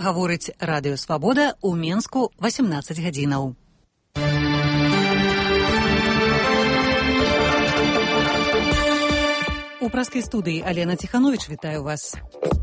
Гаворыць радыё Свабода ў Менску 18 гадзінаў. У праскай студыі Алена Ціхановіч, вітаю вас.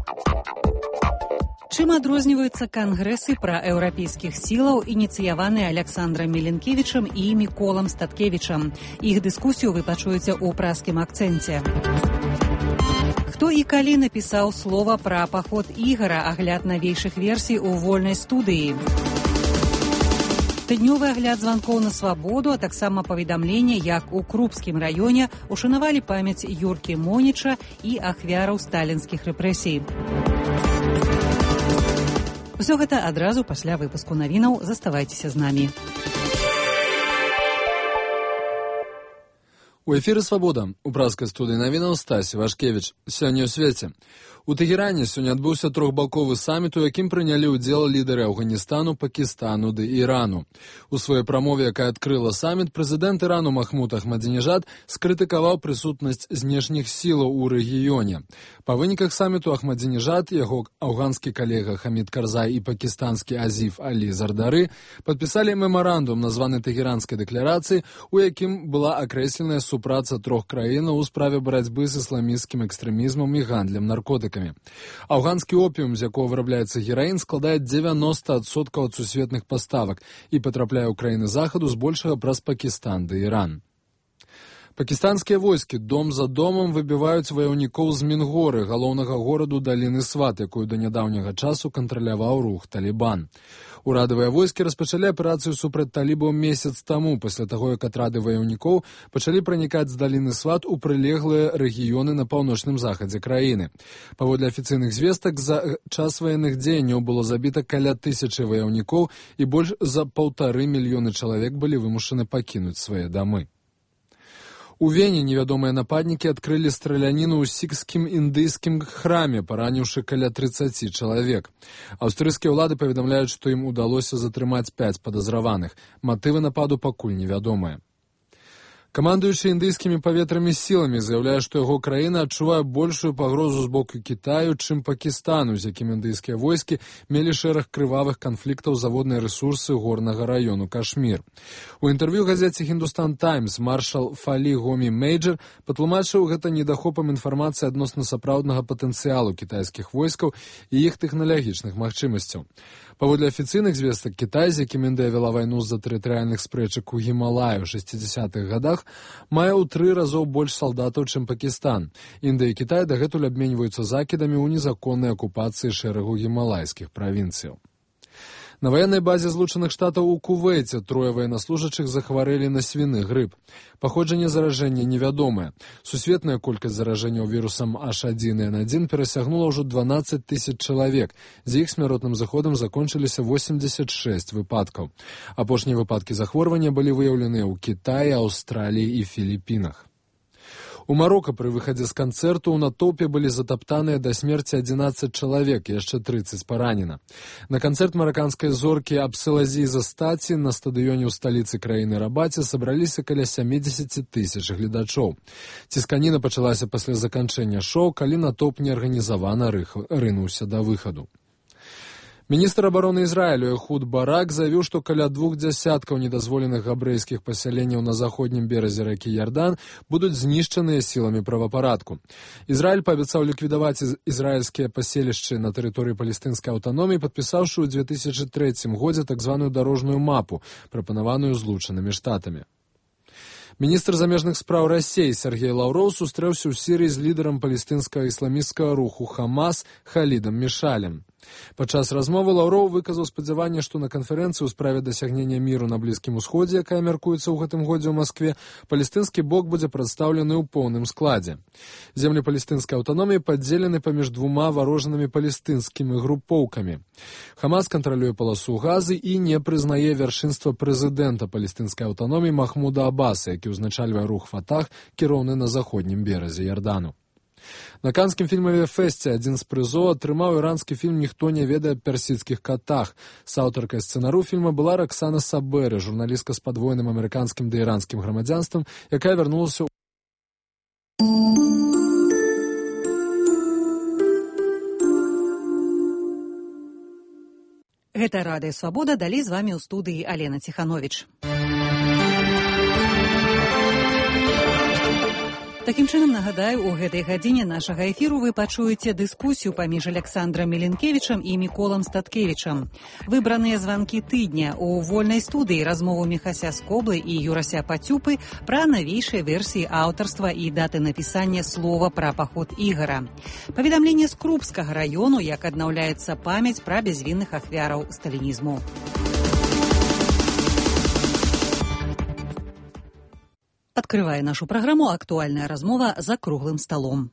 Чым адрозніваюцца кангрэсы праеўрапейскіх сілаў, ініцыяваныя Аляксандрам Міленкевічам і Міколам Статкевічам? Іх дыскусію вы пачуеце ў праскім акцэнце. Хто і калі напісаў слова пра паход Ігара, агляд навейшых версій у вольнай студыі. Тыднёвы агляд званкоў на свабоду, а таксама паведамленне, як у Крупскім раёне ушанавалі памяць Юркі Моніча і ахвяраў сталінскіх рэпрэсій. Усё гэта адразу пасля выпуску навінаў. Заставайцеся з намі. У эфіры «Свабода». У праскай студыі навінаў Стасі Вашкевіч. Сёння ў свеце. У Тэгеране сёння адбыўся трохбаковы саміт, у якім прынялі ўдзел лідары Афганістану, Пакістану ды Ірану. У сваёй прамове, якая адкрыла саміт, прэзідэнт Ірану Махмуд Ахмадзінежад скрытыкаваў прысутнасць знешніх сілаў у рэгіёне. Па выніках саміту Ахмадзінежад, яго афганскі калега Хамід Карзай і пакістанскі Азіф Алі Зардары падпісалі мемарандум, названы Тэгеранскай дэкларацыяй, у якім была акрэсленая супраца трох краінаў у справе барацьбы з ісламісцкім экстрэмізмам і гандлем наркотыкамі. Афганскі опіум, з якого вырабляецца гераін, складае 90% ад сусветных паставак і патрапляе ў краіны захаду збольшага праз Пакістан ды Іран. Пакістанскія войскі дом за домам выбіваюць ваяўнікоў з Мінгоры, галоўнага гораду даліны Сват, якую да нядаўняга часу кантраляваў рух Талібан. Урадавыя войскі распачалі аперацыю супраць талібаў месяц таму, пасля таго, як атрады ваяўнікоў пачалі пранікаць з даліны Сват у прылеглыя рэгіёны на паўночным захадзе краіны. Паводле афіцыйных звестак, за час ваенных дзеянняў было забіта каля 1000 ваяўнікоў і больш за 1,5 мільёны чалавек былі вымушаны пакінуць свае дамы. У Вене невядомыя нападнікі адкрылі страляніну ў сікскім індыйскім храме, параніўшы каля 30 чалавек. Аўстрыйскія ўлады паведамляюць, што ім удалося затрымаць 5 падазраваных. Матывы нападу пакуль невядомыя. Камандуючы індыйскімі паветрамі сіламі заяўляе, што яго краіна адчувае большую пагрозу з боку Кітаю, чым Пакістану, з якім індыйскія войскі мелі шэраг крывавых канфліктаў за водныя рэсурсы горнага раёну Кашмір. У інтэрв'ю газеце «Хіндустан Таймс» маршал Фалі Гомі Мейджар патлумачыў гэта недахопам інфармацыі адносна сапраўднага патэнцыялу кітайскіх войскаў і іх тэхналагічных магчымасцяў. Паводле афіцыйных звестак, Кітай, з якім Індыя вела вайну з-за тэрытарыяльных спрэчак у Гімалаі ў 60-х гадах, мае ў 3 разоў больш салдатаў, чым Пакістан. Індыя і Кітай дагэтуль абменьваюцца закідамі ў незаконнай акупацыі шэрагу гімалайскіх правінцыяў. На ваеннай базе Злучаных Штатаў у Кувейце 3 ваеннаслужачых захварэлі на свіны грып. Паходжанне заражэння невядомае. Сусветная колькасць заражэнняў вірусам H1N1 перасягнула ўжо 12 000 чалавек. З іх смяротным заходам закончыліся 86 выпадкаў. Апошнія выпадкі захворвання былі выяўленыя ў Кітаі, Аўстраліі і Філіпінах. У Марока пры выхадзе з канцэрту ў натоўпе былі затаптаныя да смерці 11 чалавек, яшчэ 30 паранена. На канцэрт мараканскай зоркі Абселазіза Стаці на стадыёне ў сталіцы краіны Рабаце сабраліся каля 70 000 гледачоў. Цісканіна пачалася пасля заканчэння шоу, калі натоўп неарганізавана рынуўся да выхаду. Міністр абароны Ізраілю Эхуд Барак заявіў, што каля 20 недазволеных габрэйскіх пасяленняў на заходнім беразе ракі Ярдан будуць знішчаныя сіламі правапарадку. Ізраіль паабяцаў ліквідаваць ізраільскія паселішчы на тэрыторыі палестынскай аўтаноміі, падпісаўшы ў 2003 годзе так званую дарожную мапу, прапанаваную Злучанымі Штатамі. Міністр замежных спраў Расіі Сергей Лаўроў сустрэўся ў Сірыі з лідарам палестынскага ісламісцкага руху Хамас Халідам Мішалем. Падчас размовы Лаўроў выказаў спадзяванне, што на канферэнцыі ў справе дасягнення міру на Блізкім Усходзе, якая мяркуецца ў гэтым годзе ў Маскве, палестынскі бок будзе прадстаўлены ў поўным складзе. Землі палестынскай аўтаноміі падзелены паміж 2 варожанымі палестынскімі групоўкамі. Хамас кантралюе паласу Газы і не прызнае вяршынства прэзідэнта палестынскай аўтаноміі Махмуда Аббаса, які ўзначальвае рух Фатах, кіроўны на заходнім беразе Ярдану. На канскім фільмаве фэсце адзін з прызоў атрымаў іранскі фільм «Ніхто не ведае персідскіх катах». Саўтаркай сцэнару фільма была Роксана Сабэры, журналістка з падвойным амерыканскім ды іранскім грамадзянствам, якая вярнулася ў Гэта Радыё Свабода, далей з вамі ў студыі Алена Ціхановіч. Такім чынам, нагадаю, у гэтай гадзіне нашага эфіру вы пачуеце дыскусію паміж Александром Міленкевічам і Міколам Статкевічам. Выбраныя званкі тыдня у вольнай студыі размову Міхася Скоблы і Юрася Пацюпы пра навейшыя версіі аўтарства і даты напісання слова пра паход Ігара. Паведамленне з Крупскага раёну, як аднаўляецца памяць пра бязвінных ахвяраў сталінізму. Открывая нашу программу «Актуальная размова за круглым столом».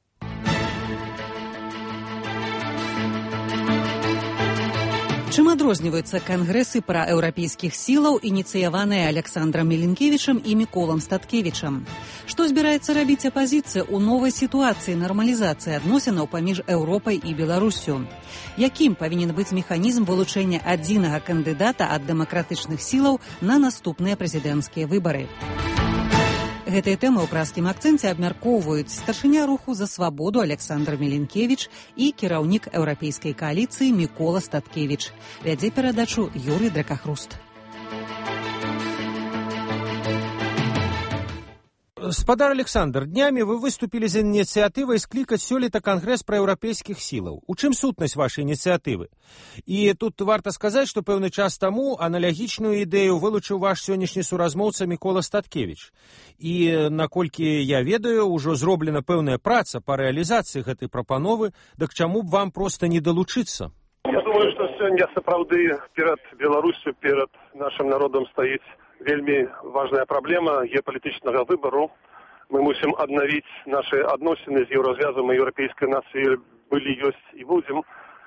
Чым адрозніваюцца кангрэсы праеўрапейскіх сілаў, ініцыяваныя Александром Міленкевічам і Міколам Статкевічам? Што збіраецца рабіць апазіцыя ў новай сітуацыі нармалізацыі адносінаў паміж Еўропай і Беларусю? Якім павінен быць механізм вылучэння адзінага кандыдата ад дэмакратычных сілаў на наступныя прэзідэнцкія выбары? Гэтыя тэмы ў празкім акцэнце абмяркоўваюць старшыня руху за свабоду Александр Міленкевіч і кіраўнік еўрапейскай кааліцыі Мікола Статкевіч. Вядзе перадачу Юрый Дракахруст. Спадар Александр, днямі вы выступілі з ініцыятывай склікаць сёлета кангрэс праеўрапейскіх сілаў. У чым сутнасць вашай ініцыятывы? І тут варта сказаць, што пэўны час таму аналагічную ідэю вылучыў ваш сённяшні суразмоўца Мікола Статкевіч. І, наколькі я ведаю, ужо зроблена пэўная праца па рэалізацыі гэтай прапановы, дык чаму б вам проста не далучыцца? Я думаю, што сёння сапраўды перад Беларусю, перад нашым народам стаіць вельмі важная праблема геапалітычнага выбару. Мы мусім аднавіць нашы адносіны з еўразвязам і еўрапейскай нацыяй былі, ёсць і будзем.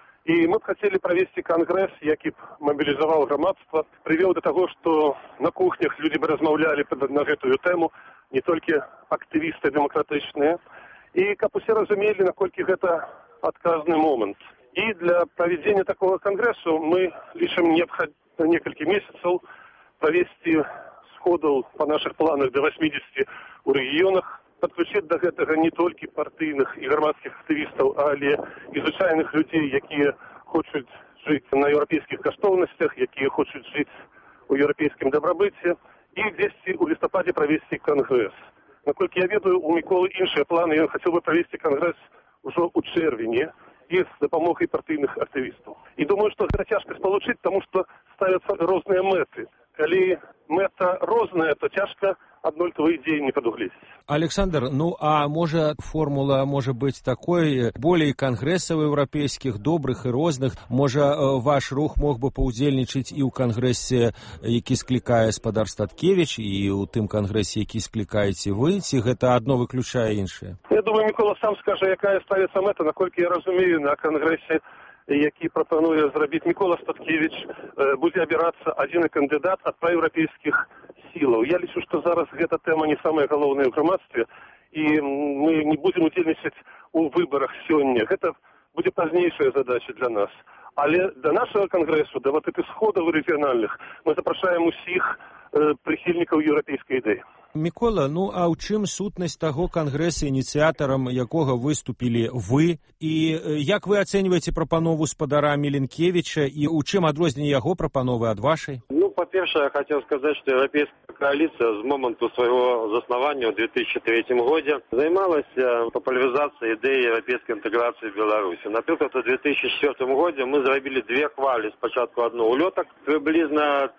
І мы б хацелі правесці кангрэс, які б мабілізаваў грамадства, прывёў да таго, што на кухнях людзі бы размаўлялі на гэтую тэму, не толькі актывісты дэмакратычныя, і каб усе разумелі, наколькі гэта адказны момант. І для правядзення такога кангрэсу мы лічым неабходна некалькі месяцаў правесці сходаў па нашых планах да 80 у рэгіёнах, падключыць да гэтага не толькі партыйных і грамадскіх актывістаў, але і звычайных людзей, якія хочуць жыць на еўрапейскіх каштоўнасцях, якія хочуць жыць у еўрапейскім дабрабыце, і дзесьці ў лістападзе правесці кангрэс. Наколькі я ведаю, у Міколы іншыя планы, ён хацеў бы правесці кангрэс ужо ў чэрвені і з дапамогай партыйных актывістаў. І думаю, што гэта цяжка спалучыць, таму што ставяцца розныя мэты. Калі мэта розная, то цяжка аднолькавыя ідзеі не прадугледзець. Александр, ну а можа формула можа быць такой, болей кангрэсаў еўрапейскіх, добрых і розных, можа ваш рух мог бы паўдзельнічаць і ў кангрэсе, які склікае спадар Статкевіч, і ў тым кангрэсе, які склікаеце вы, ці гэта адно выключае іншае? Я думаю, Мікола сам скажа, якая ставіцца мэта, наколькі я разумею, на кангрэсе, які прапануе зрабіць Мікола Статкевіч, будзе абірацца адзіны кандыдат ад праеўрапейскіх сілаў. Я лічу, што зараз гэта тэма не самая галоўная ў грамадстве, і мы не будзем удзельнічаць у выбарах сёння. Гэта будзе пазнейшая задача для нас. Але да нашага кангрэсу, да вот этих сходаў рэгіянальных, мы запрашаем усіх прыхільнікаў еўрапейскай ідэі. Мікола, ну а ў чым сутнасць таго кангрэса, ініцыятарам якога выступілі вы, і як вы ацэньваеце прапанову спадара Міленкевіча, і ў чым адрозненне яго прапановы ад вашай? Ну, по-перше, я хотел сказать, что Европейская коалиция с момента своего заснования в 2003 году занималась популяризацией идеи европейской интеграции в Беларуси. Например, в 2004 году мы зарабили две хвали. Спочатку одну улеток, приблизно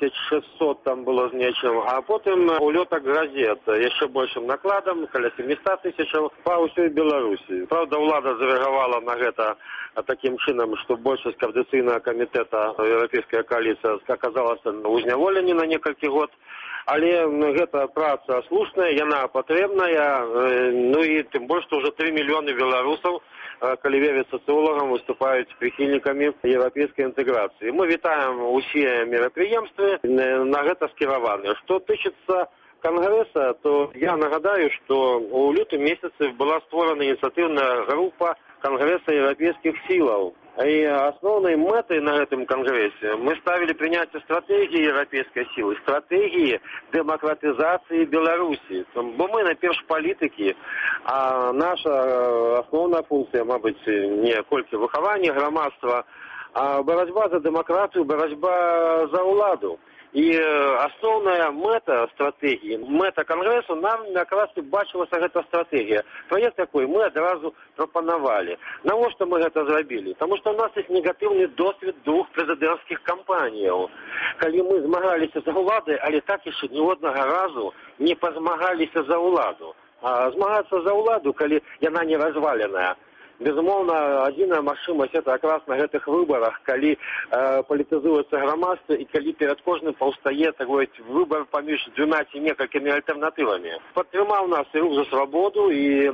1600 там было з нечым, а потым улеток газет яшчэ большим накладам, каля 700 тысячаў па ўсёй Беларусі. Правда, ўлада зарэагавала на гэта таким чынам, што большасць коордынацыйнага камітэта Еўрапейская коаліцыя аказалася ў зняволенні на некалькі год. Але гэта праца слушная, яна патрэбная, ну і тым больш, што ўжо 3 мільёны беларусаў, калі верыць сацыолагам, выступаюць прыхільнікамі еўрапейскай інтэграцыі. Мы вітаем усе мерапрыемствы на гэта скіраваныя. Што тычыцца кангрэса, то я нагадаю, што ў лютым месяцы была створана ініцыятыўная група Конгресса европейских силов. И основной мэтой на этом конгрессе мы ставили принятие стратегии европейской силы, стратегии демократизации Беларуси. Бо мы найперш політики, а наша основная функция, мабуть, не колькі выхавання громадства, а барацьба за дэмакратыю, барацьба за ўладу. І асноўная мэта стратэгіі, мэта кангрэсу, нам якраз і бачылася гэта стратэгія. Праект такой мы адразу прапанавалі. Навошта мы гэта зрабілі? Таму што ў нас ёсць негатыўны досвед двух прэзідэнцкіх кампаніяў. Калі мы змагаліся за ўладай, але так яшчэ ні однага разу не пазмагаліся за ўладу. А змагацца за ўладу, калі яна не разваленая, безумоўна, адзіная магчымасць это якраз на гэтых выбарах, калі палітызуецца грамадства і калі перад кожным паўстае такой выбар паміж дзвюма ці некалькімі альтэрнатывамі. Падтрымаў нас і Рух за свабоду, і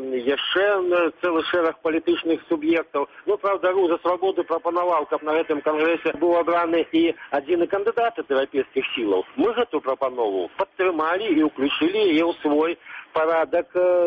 яшчэ цэлы шэраг палітычных суб'ектаў. Ну, правда, Рух за свабоду прапанаваў, каб на гэтым кангрэсе быў абраны і адзіны кандыдат ад еўрапейскіх сілаў. Мы гэту прапанову падтрымалі і ўключылі яе ў свой парадак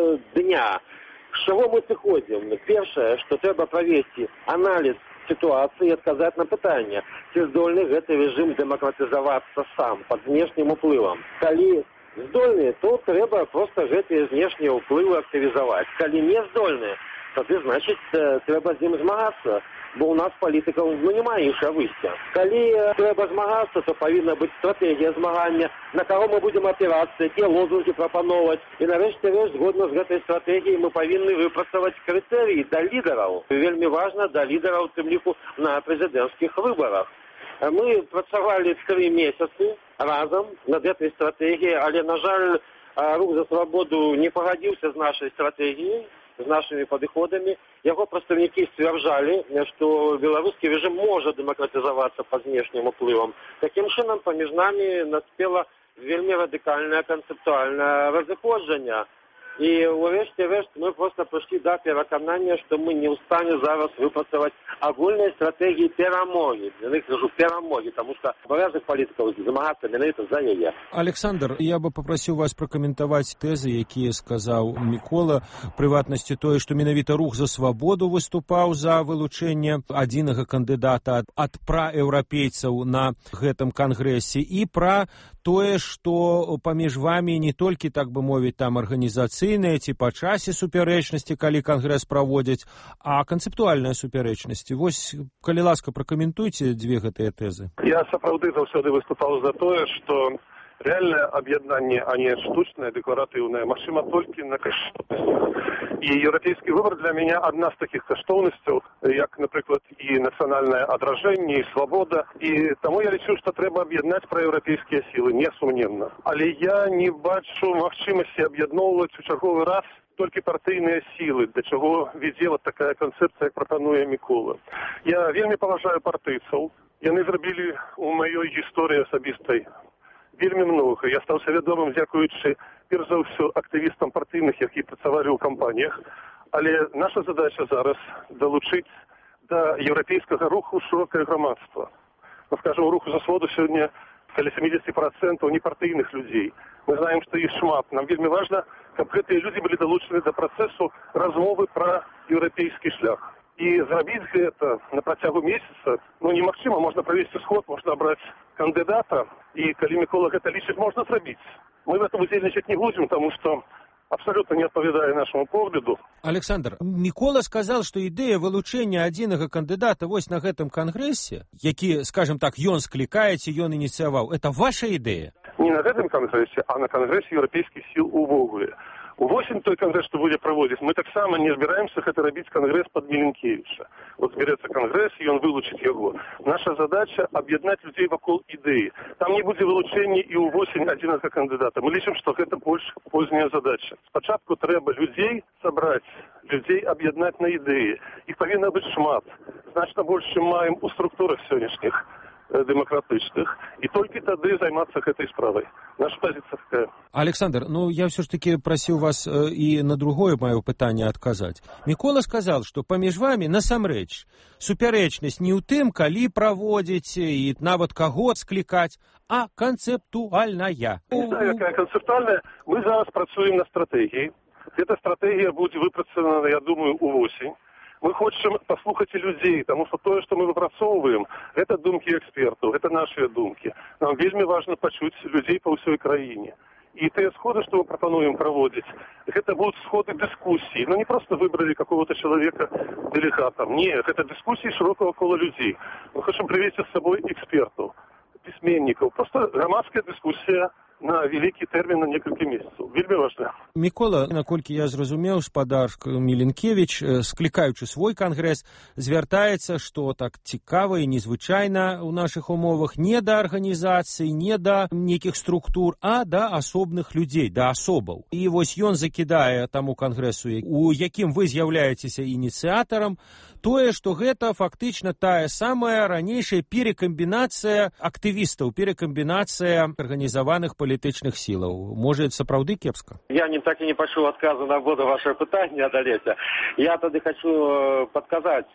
дня. З чаго мы сыходзім? Першае, што трэба правесці аналіз сітуацыі і адказаць на пытанне, ці здольны гэты рэжым дэмакратызавацца сам пад знешнім уплывам. Калі здольны, то трэба проста гэтыя знешнія ўплывы актывізаваць. Калі не здольны, тады, значыць, трэба з ім змагацца, бо ў нас палітыкаў няма іншага выйсця. Калі трэба змагацца, то павінна быць стратэгія змагання, на каго мы будзем апірацца, якія лозунгі прапановаць. І нарэшце рэшт, згодна з гэтай стратэгіяй, мы павінны выпрацаваць крытэрыі да лідараў. Вельмі важна да лідараў, у тым ліку на прэзідэнцкіх выбарах. Мы працавалі 3 месяцы разам над гэтай стратэгіяй, але, на жаль, Рух за свабоду не пагадзіўся з нашай стратэгіяй, з нашымі падыходамі. Яго прадстаўнікі сцвярджалі, што беларускі рэжым можа дэмакратызавацца пад знешнім уплывам. Такім чынам, паміж намі наспела вельмі радыкальнае канцэптуальнае разыходжанне. І ўрэшце рэшт мы проста прыйшлі да пераканання, што мы не ў стане зараз выпрацаваць агульныя стратэгіі перамогі. Я кажу перамогі, таму што абавязак палітыкаў змагацца менавіта за яе. Александр, я бы папрасіў вас пракаментаваць тэзы, якія сказаў Мікола, прыватнасці тое, што менавіта Рух за свабоду выступаў за вылучэнне адзінага кандыдата ад праеўрапейцаў на гэтым кангрэсе, і пра тое, што паміж вамі не толькі, так бы мовіць, там арганізацыйныя ці па часе супярэчнасці, калі кангрэс праводзяць, а канцэптуальныя супярэчнасці. Вось, калі ласка, пракаментуйце дзве гэтыя тэзы. Я сапраўды заўсёды выступаў за тое, што рэальнае аб'яднанне, а не штучнае, дэкларатыўнае, магчыма толькі на каштоўнасцях. І еўрапейскі выбар для мяне адна з такіх каштоўнасцяў, як, напрыклад, і нацыянальнае адражэнне, і свабода. І таму я лічу, што трэба аб'яднаць праеўрапейскія сілы, несумненна. Але я не бачу магчымасці аб'ядноўваць у чарговы раз толькі партыйныя сілы, для чаго вядзе вот такая канцэпцыя, як прапануе Мікола. Я вельмі паважаю партыйцаў. Яны зрабілі у маёй гісторыі асабістай вельмі многа. Я стаўся вядомым, дзякуючы, перш за ўсё, актывістам партыйных, якія працавалі ў кампаніях. Але наша задача зараз далучыць да еўрапейскага руху шырокае грамадства. Мы скажем, у Руху за свободу сёння каля 70% непартыйных людзей. Мы знаем, што іх шмат. Нам вельмі важна, каб гэтыя людзі былі далучаны да працэсу размовы пра еўрапейскі шлях. І зрабіць гэта на працягу месяца, немагчыма, можна правесці сход, можна абраць кандыдата, і калі Мікола гэта лічыць, можна зрабіць. Мы в этом удзельнічаць не будзем, таму што абсолютно не адпавядае нашаму погляду. Александр, Мікола сказал, што ідэя вылучэння адзінага кандыдата вось на гэтым кангрэсе, які, скажем так, ён склікае ці ён ініцыяваў, это ваша ідэя? Не на гэтым кангрэсе, а на кангрэсе еўрапейскіх сіл увогуле. Увосень той кангрэс, што будзе праводзіць, мы таксама не збіраемся гэта рабіць кангрэс пад Міленкевіча. Вот зберэцца кангрэс, і ён вылучыць яго. Наша задача аб'яднаць людзей вакол ідэі. Там не будзе вылучэння і ўвосень адзінага кандыдата. Мы лічым, што гэта больш позняя задача. Спачатку трэба людзей сабраць, людзей аб'яднаць на ідэі. Іх павінна быць шмат. Значна больш, чым маем у структурах сённяшніх демократычных, і толькі тады займацца гэтай справай. Наша пазіцыя такая. Александр, я все ж таки просил вас и на другое мое пытанне адказаць. Мікола сказал, что паміж вами насамрэч супярэчнасць не ў тым, калі праводзіць і нават каго склікаць, а канцэптуальная. Не знаю, якая канцэптуальная. Мы зараз працуем на стратэгіі. Эта стратэгія будзе выпрацавана, я думаю, увосень. Мы хочам паслухаць і людзей, таму што тое, што мы выпрацоўваем, гэта думкі экспертаў, гэта нашыя думкі. Нам вельмі важна пачуць людзей па ўсёй краіне. И те сходы, что мы пропонуем проводить, это будут сходы дискуссий. Но не просто выбрали какого-то человека делегатом. Нет, это дискуссии широкого кола людей. Мы хотим привести с собой экспертов, письменников. Просто громадская дискуссия на великий термин на некалькі месяцаў. Вельмі важна. Мікола, наколькі я зразумеў, спадар Міленкевіч, склікаючы свой кангрэс, звяртаецца, што так цікава і незвычайна ў нашых умовах не да арганізацый, не да нейкіх структур, а да асобных людзей, да асобаў. І вось ён закідае таму кангрэсу, у якім вы з'яўляецеся ініцыятарам, тое, што гэта фактычна тая самая ранейшая перекамбінацыя актывістаў, перекамбінацыя арганізаваных палітычных сілаў. Можа, сапраўды кепска? Я так и не пачуў адказу на воду вашего пытання, Адалеся. Я тады хочу подказать,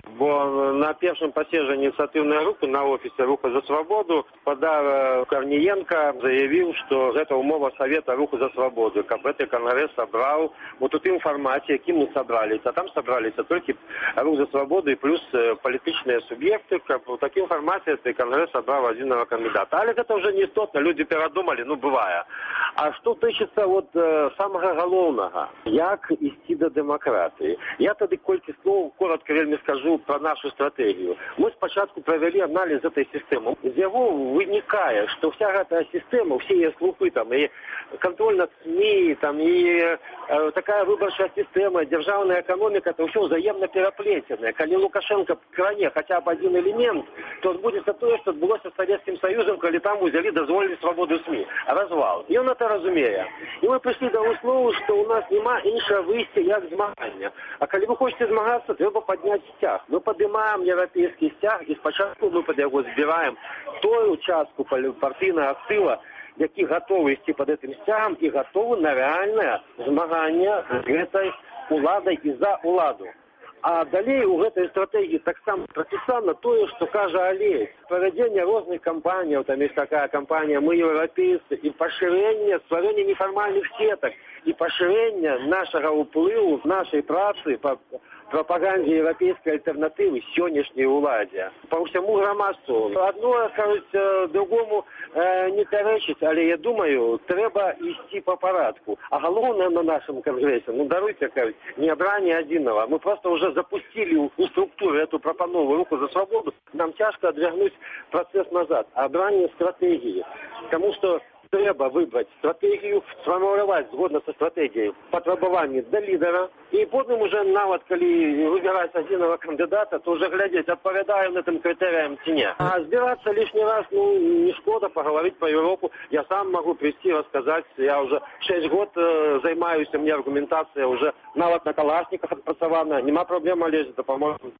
бо на первом паседжанні ініцыятыўнай групы на офісе Руху за свободу спадар Корніенко заявіў, што гэта умова Совета Руху за свободу, каб гэты кангрэс сабраў вот у тым фармаце, якім мы сабраліся. Там сабраліся толькі Рух за свободу и плюс палітычныя суб'екты, каб у такім фармаце гэты кангрэс сабраў адзінага кандыдата. Але гэта ўжо не істотна, людзі перадумалі, ну бывае. А што тычыцца вот самага галоўнага, як ісці да дэмакратыі. Я тады колькі слоў коротко вельмі скажу пра нашу стратэгію. Мы спачатку правялі аналіз этой сістэмы. З яго вынікае, што вся гэтая сістэма, все яе слупы, там, і контроль над СМІ, там, і такая выбарчая сістэма, дзяржаўная эканоміка, это ўсё взаемна пераплеценае. Калі Лукашенко кране хотя бы один элемент, то адбудзецца тое, што адбылося з Савецкім Саюзам, калі там узялі, дазволілі свабоду СМІ. Развал. І ён это разумее. І мы прыйшлі да выснову, што ў нас няма іншага выйсця, як змагання. А калі вы хочаце змагацца, трэба падняць сцяг. Мы падымаем еўрапейскі сцяг, і спачатку мы пад яго збіраем тую частку партыйнага актыва, які гатовы ісці пад гэтым сцягам і гатовы на рэальнае змаганне з гэтай уладай і за уладу. А далей у гэтай стратэгіі таксама прапісана тое, што кажа Алей. Правядзенне розных кампаніяў, там ёсць такая кампанія «Мы еўрапейцы», і пашырэнне, стварэнне нефармальных сетак, і пашырэнне нашага ўплыву, нашай працы па прапагандзе еўрапейскай альтэрнатывы сённяшняй уладзе. Па ўсяму грамадству. Адно, кажуць, другому не пярэчыць, але я думаю, трэба ісці па парадку. А галоўнае на нашым кангрэсе, ну даруйте, кажуць, не абранне адзінага. Мы просто уже запустили у структуры эту прапанову Руху за свободу. Нам цяжка адвярнуць працэс назад. Абранне стратэгіі. Таму што трэба выбраць стратэгію, сфармуляваць згодна са стратэгіяй патрабаванні да лідара, і потым уже нават калі выбіраць адзінага кандыдата, то уже глядзець, адпавядае на тым крытэрыям ці не. А збірацца лішні раз, ну, не шкода паговорить по Европу. Я сам могу прийти рассказать, я уже 6 год займаюся, мне аргументацыя уже нават на калашниках адпрацавана, нема праблем, Олесь, дапаможем.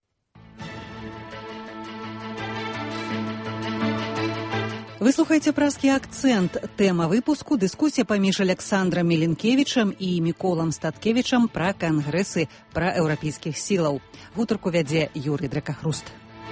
Вы слухаеце «Празкі акцэнт». Тэма выпуску – дыскусія паміж Александрам Міленкевічам і Міколам Статкевічам пра кангрэсы праеўрапейскіх сілаў. Гутарку вядзе Юрый Дракахруст.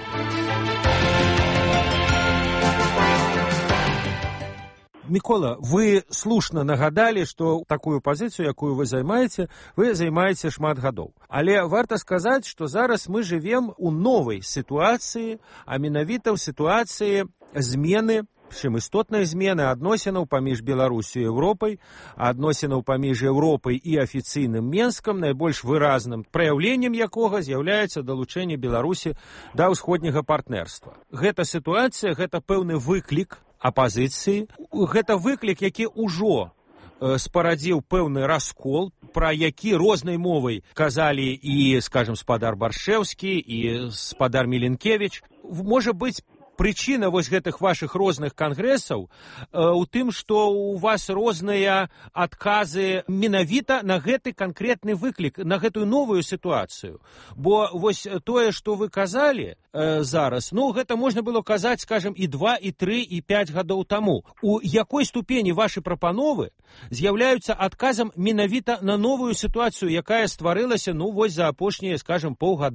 Мікола, вы слушна нагадалі, што такую пазіцыю, якую вы займаеце шмат гадоў. Але варта сказаць, што зараз мы жывем у новай сітуацыі, а менавіта ў сітуацыі змены, чым істотнай змены адносінаў паміж Беларусю і Еўропай, адносінаў паміж Еўропай і афіцыйным Менскам, найбольш выразным праяўленнем якога з'яўляецца далучэнне Беларусі да ўсходняга партнерства. Гэта сітуацыя, гэта пэўны выклік апазіцыі, гэта выклік, які ўжо спарадзіў пэўны раскол, пра які рознай мовай казалі і, скажем, спадар Баршэўскі, і спадар Міленкевіч. Можа быць, прычына вось гэтых вашых розных кангрэсаў у тым, што у вас розныя адказы менавіта на гэты канкрэтны выклік, на гэтую новую сітуацыю. Бо вось тое, што вы казалі зараз, ну, гэта можна было казаць, скажем, і 2, і 3, і 5 гадоў таму. У якой ступені вашы прапановы з'яўляюцца адказам менавіта на новую сітуацыю, якая стварылася, ну, вось за апошнія, скажем, паўгады? В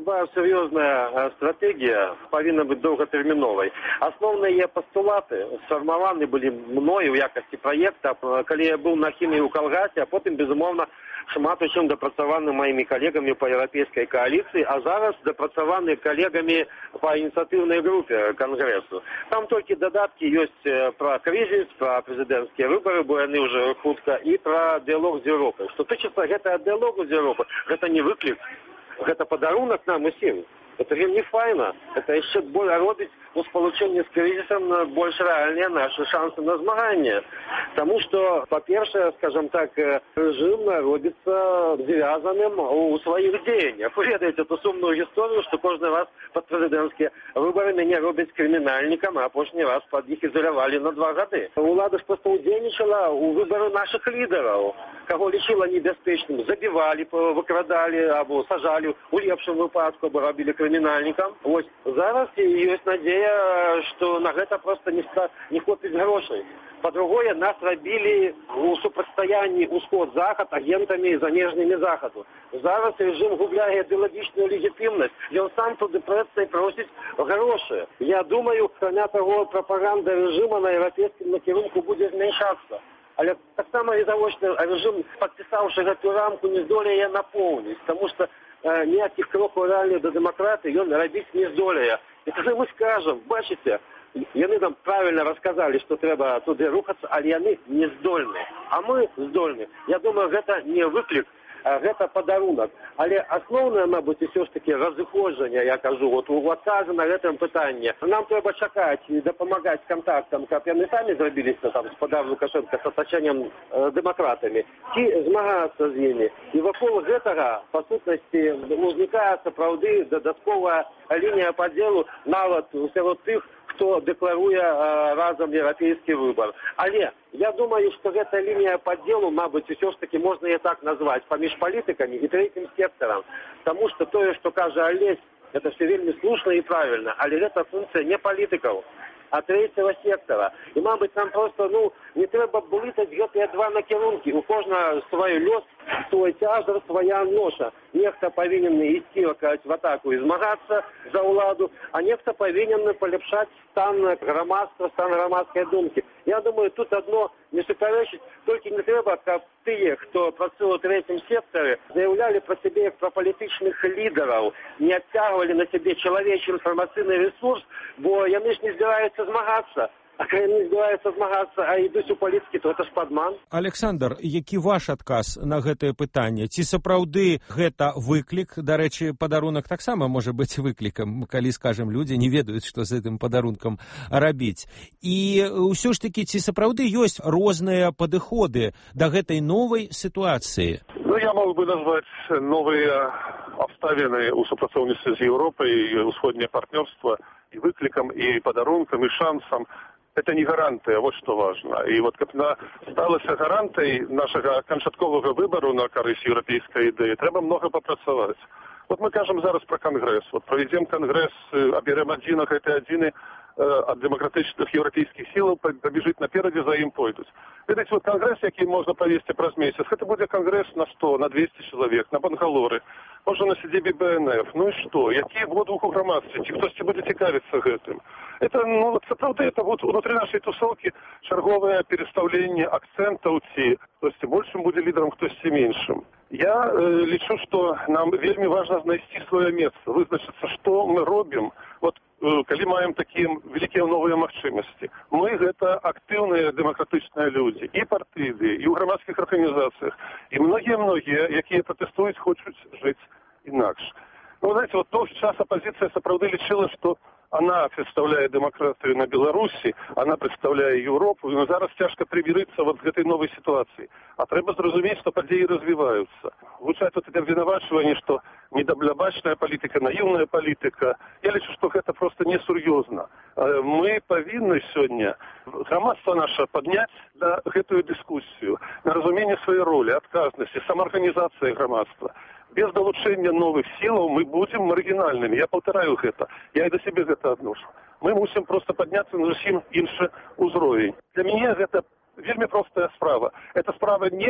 любая серьезная стратегия повинна быть долготерминовой. Основные постулаты сформированы были мною в якости проекта, когда я был на химии у Калгасе, а потом, безумовно, шмат у чым дапрацаваны моими коллегами по европейской коалиции, а зараз дапрацаваны коллегами по инициативной группе Конгрессу. Там только додатки есть про кризис, про президентские выборы, бо яны уже хутка, и про диалог с Европой. Что тычыцца гэта диалогу с Европой, это не выклик, это подарунок нам усім. Это не файна, это еще более робить у сполучения с кризисом больше реальные наши шансы на змагання. Потому что, по-перше, скажем так, режим робится звязанным у своих деяниях. Вы ведаете эту сумную историю, что каждый раз под президентские выборы меня робят криминальником, а последний раз под них изолировали на 2 года. Улада ж просто удельничала у выбору наших лидеров. Кого лечила небезпечным, забивали, выкрадали, або сажали, у лепшым выпадку, або робили криминальникам. Вот зараз есть надея, что на это просто не хватит грошей. По-другое, нас робили у супрацьстаянні Усход-Захад агентами замежными Заходу. Зараз режим губляє ідеологічну легітимність, і він сам туди просить і просить гроші. Я думаю, кроме того, пропаганда режиму на європейському накерунку буде зменшатися. Але так само і того, що режим, підписавши цю рамку, не здоліє наповнити, тому що ніяких кроків реально до демократії він робити не здоліє. І коли ми скажемо, бачите, яны нам правильно рассказали, что треба туди рухаться, але яны не здольны. А мы здольны. Я думаю, это не выклик, это подарунок. Але основное, мабуть, все ж таки разыходжання, я кажу, вот у адказу на гэтым пытанні. Нам треба чакаць і дапамагаць контактам, каб яны самі зрабіліся там з падару Лукашенка, з отачэннем дэмакратамі, ці змагацца з імі. І вакол гэтага, па сутнасці, узнікае сапраўды дадатковая лінія падзелу нават сярод тых, кто декларує разом європейський вибор. Але я думаю, що ця лінія поділу, мабуть, все ж таки можна її так назвати, поміж політиками і третім сектором. Тому що те, що каже Олесь, це все вельми слушно і правильно, але це функція не політиків, а третього сектора. І, мабуть, нам просто, не треба булитати ці 2 накерунки. У кожного свій льос, свій тяжар, своя ноша. Нехто повинен йти в атаку і змагатися за владу, а нехто повинен поліпшати стан громадства, стан громадської думки. Я думаю, тут одно не суперечить, тільки не треба, щоб ті, хто працює у третьому секторі, заявляли про себе як про політичних лідерів, не відтягували на себе чоловічий інформаційний ресурс, бо вони ж не збираються змагатися. А коли не збираються змагатися, а йдуть у політики, то це ж падман. Александр, які ваш адказ на гэтае пытанне? Ці сапраўды гэта выклік? Дарэчы, падарунак таксама можа быць выклікам, калі, скажем, людзі не ведаюць, што з гэтым падарункам рабіць. І ўсё ж такі, ці сапраўды ёсць розныя падыходы да гэтай новай сітуацыі? Я мог бы назваць новыя абставіны ў супрацоўніцтве з Еўропай і ўсходняе партнёрства і выклікам, і падарункам, і шансам. Это не гарантия, вот что важно. И вот как она стала гарантией нашего канчаткового выбору на користь европейской идеи, треба много попрацовать. Вот мы кажем зараз про Конгресс. Вот проведем Конгресс, оберем один, а это один от демократичных европейских сил побежит напереди, за им пойдут. Видите, вот Конгресс, який можно провести праз месяц, это будет Конгресс на 100, на 200 человек, на Бангалоры, може на сидебі БНФ. Ну і що? Які будуть у громадстві? Чи хтось буде цікавитися гэтым? Это, це правда, это вот внутри нашей тусовки черговое переставление акцентов, то есть большим будет лидером, хтось меньшим. Я лічу, что нам вельми важно знайти свое место, вызначиться, что мы робим, вот, калі маем такие великие новые магчымасці. Мы гэта актыўныя дэмакратычныя людзі, і партыйныя, і ў грамадскіх арганізацыях, і многія, якія пратэстуюць, хочуць жыць інакш. Ну, знаете, вот тот час оппозиция сапраўды лічила, что она представляет демократию на Беларуси, она представляет Европу, но зараз тяжко примириться вот к этой новой ситуации. А треба зразуметь, что подеи развиваются. Звучать вот это обвинувачивание, что недоблябачная политика, наивная политика. Я лечу, что это просто несерьезно. Мы повинны сегодня громадство наше поднять на эту дискуссию, на разумение своей роли, отказности, самоорганизации громадства. Без долучения новых сил мы будем маргинальными. Я повторяю это. Я и до себя это отношу. Мы мусим просто подняться на зовсім іншы ўзровень. Для меня это вельми простая справа. Это справа не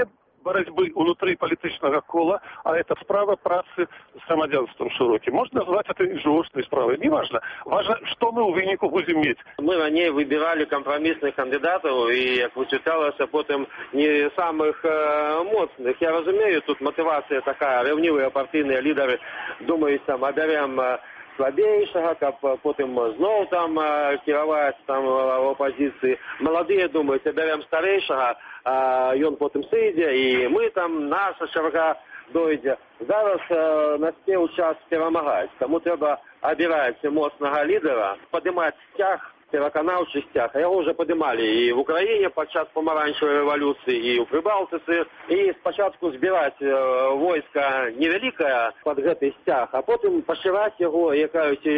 борьбы внутри политического кола, а это справа працы с громадянством широким. Можно назвать это жесткой справой, неважно. Важно, что мы у вынику будем иметь. Мы ранее выбирали компромиссных кандидатов и, как высветлялося, потом не самых моцных. Я разумею, тут мотивация такая, ревнивые партийные лидеры думают, там, оберем слабейшего, как потом снова там кировать там в оппозиции. Молодые думают, оберем старейшего, и он потом сидя, и мы там, наша черга дойде. Зараз настав час перемагати. Тому треба обирати моцного лідера, піднімати стяг, переконавчий стяг. Його вже піднімали і в Україні під час помаранчевої революції, і у Прибалтиці. І спочатку збирати військо невелике під цей стяг, а потім поширати його, і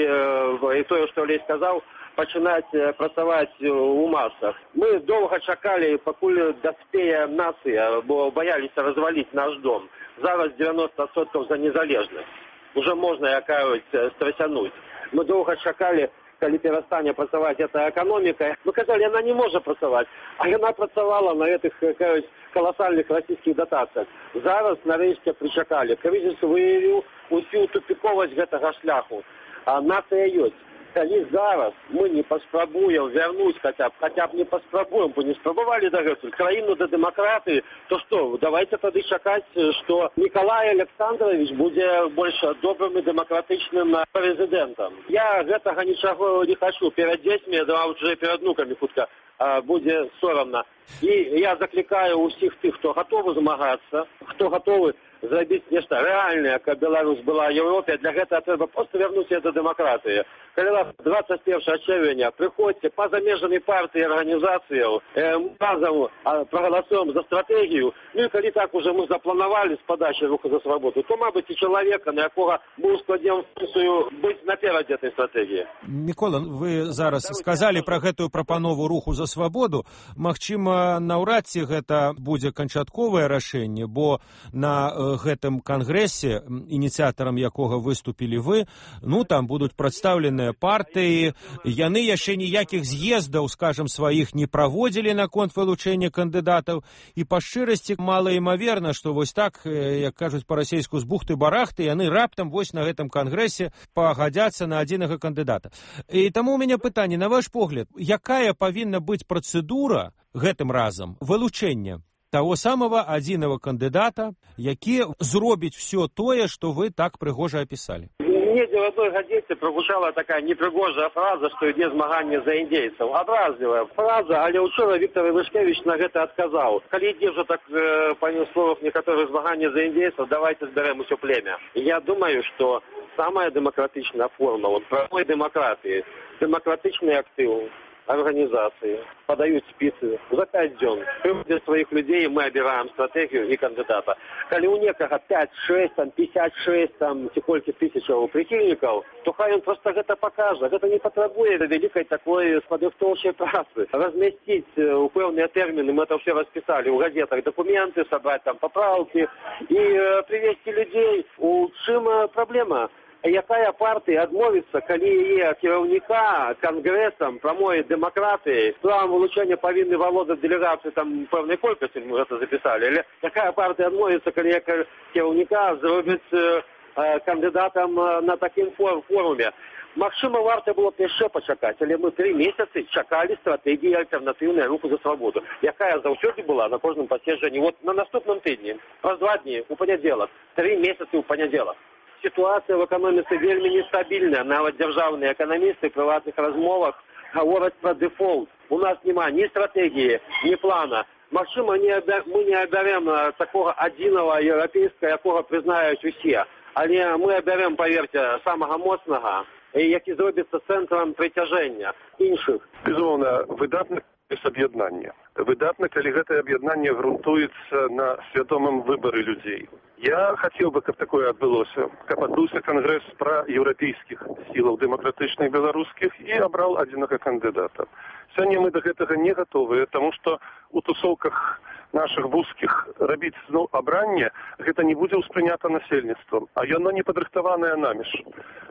те, що Олесь сказав, починати працювати у масах. Ми довго чекали, поки доспіє нація, бо боялися розвалити наш дом. Зараз 90% за незалежність. Уже можна якось стрясянуть. Ми довго чекали, коли перестане працювати ця економіка. Ми казали, вона не може працювати. А вона працювала на цих колосальних російських дотаціях. Зараз, нарешті, причекали. Кризис виявив усю тупіковість цього шляху. А нація є. Коли зараз мы не поспробуем вернуть хотя бы не поспробуем, бо не спробовали до этого, краину до демократии, то что, давайте тогда чекать, что Николай Александрович будет больше добрым и демократичным президентом. Я этого ничего не хочу. Перед детьми, да уже перед внуками хутка будет соромно. И я закликаю у всех тех, кто готовы змагаться, кто готовы зробити нечто реальне, як Білорусь була в Європі. Для цього треба просто вернутися до демократії. Коли 21 червня приходьте по заміжній партії і організаціям, разом проголосуємо за стратегію, ну і коли так уже ми запланували з подачі «Руху за свободу», то, мабуть, і чоловіка, на якого ми ускладнимо функцію бути наперед цієї стратегії. Микола, ви зараз сказали про гэтую прапанову «Руху за свободу». Магчыма, наўрад ці гэта будзе канчатковае рашэнне, бо на гэтым кангрэсе, ініцыятарам якога выступілі вы, ну, там будуць прадстаўленыя партыі, яны яшчэ ніякіх з'ездаў, скажем, сваіх не праводзілі наконт вылучэння кандыдатаў, і па шчырасці малаімаверна, што вось так, як кажуць па-расейску, з бухты-барахты, яны раптам вось на гэтым кангрэсе пагадзяцца на адзінага кандыдата. І таму ў мяне пытанне, на ваш погляд, якая павінна быць працэдура гэтым разам вылучэння того самого адзінага кандыдата, які зробіць все тое, што вы так прыгожа апісалі? Недзе в одной газете прозвучала такая непригожая фраза, что ідзе змаганне за індзейцаў. Образливая фраза, але учора Віктор Янушкевич на гэта адказаў. Калі ідзе вже так, па словах некаторых, змаганне за індзейцаў, давайте зберем усё племя. Я думаю, что самая демократичная форма, вот правой демократии, демократичный актив, организации подают спицы за 5 дней. Приводят своих людей, мы обираем стратегию и кандидата. Коли у некого 5-6, 56, ці колькі тысячаў прихильников, то хай он просто это покажет. Это не потребует великой такой подготовчей працы. Разместить певные термины, мы это все расписали в газетах, документы, собрать там поправки и привести людей. У чым проблема? Якая партія адмовіцца, калі яе кіраўніка кангрэсам прамой дэмакратыі, правам вылучэння павінны валодаць дэлегацыі там пэўнай колькасці, мы гэта запісалі, але якая партія адмовіцца, калі яе кіраўніка зробіць кандыдатам на такім форуме? Магчыма, варта было б яшчэ пачакаць, але мы 3 месяцы чакалі стратэгіі альтэрнатыўнай «Руху за свободу», якая заўсёды была на кожным паседжанні. Вот на наступным тыдні, праз 2 дні, у панядзелак, 3 месяцы у панядзелак. Ситуация в экономике вельми нестабильная. Нават державные экономисты в приватных размовах говорят про дефолт. У нас нема ни стратегии, ни плана. Магчыма, мы не оберем такого адзінага еўрапейскага, якога прызнаюць усе. Але мы оберем, поверьте, самого моцнага, які зробіцца цэнтрам прыцяжэння іншых. Безумоўна, выдатна аб'яднанне. Выдатна, калі гэтае аб'яднанне грунтуецца на свядомым выбары людзей. Я хотел бы, каб такое адбылося, каб адбыўся кангрэс праеўрапейскіх сілаў дэмакратычных беларускіх і абраў адзінага кандыдата. Сёння мы да гэтага не гатовыя, таму што у тусоўках наших вузкіх рабіць зноў абранне, гэта не будзе ўспрынята насельніцтвам, а яно не падрыхтаванае наміж.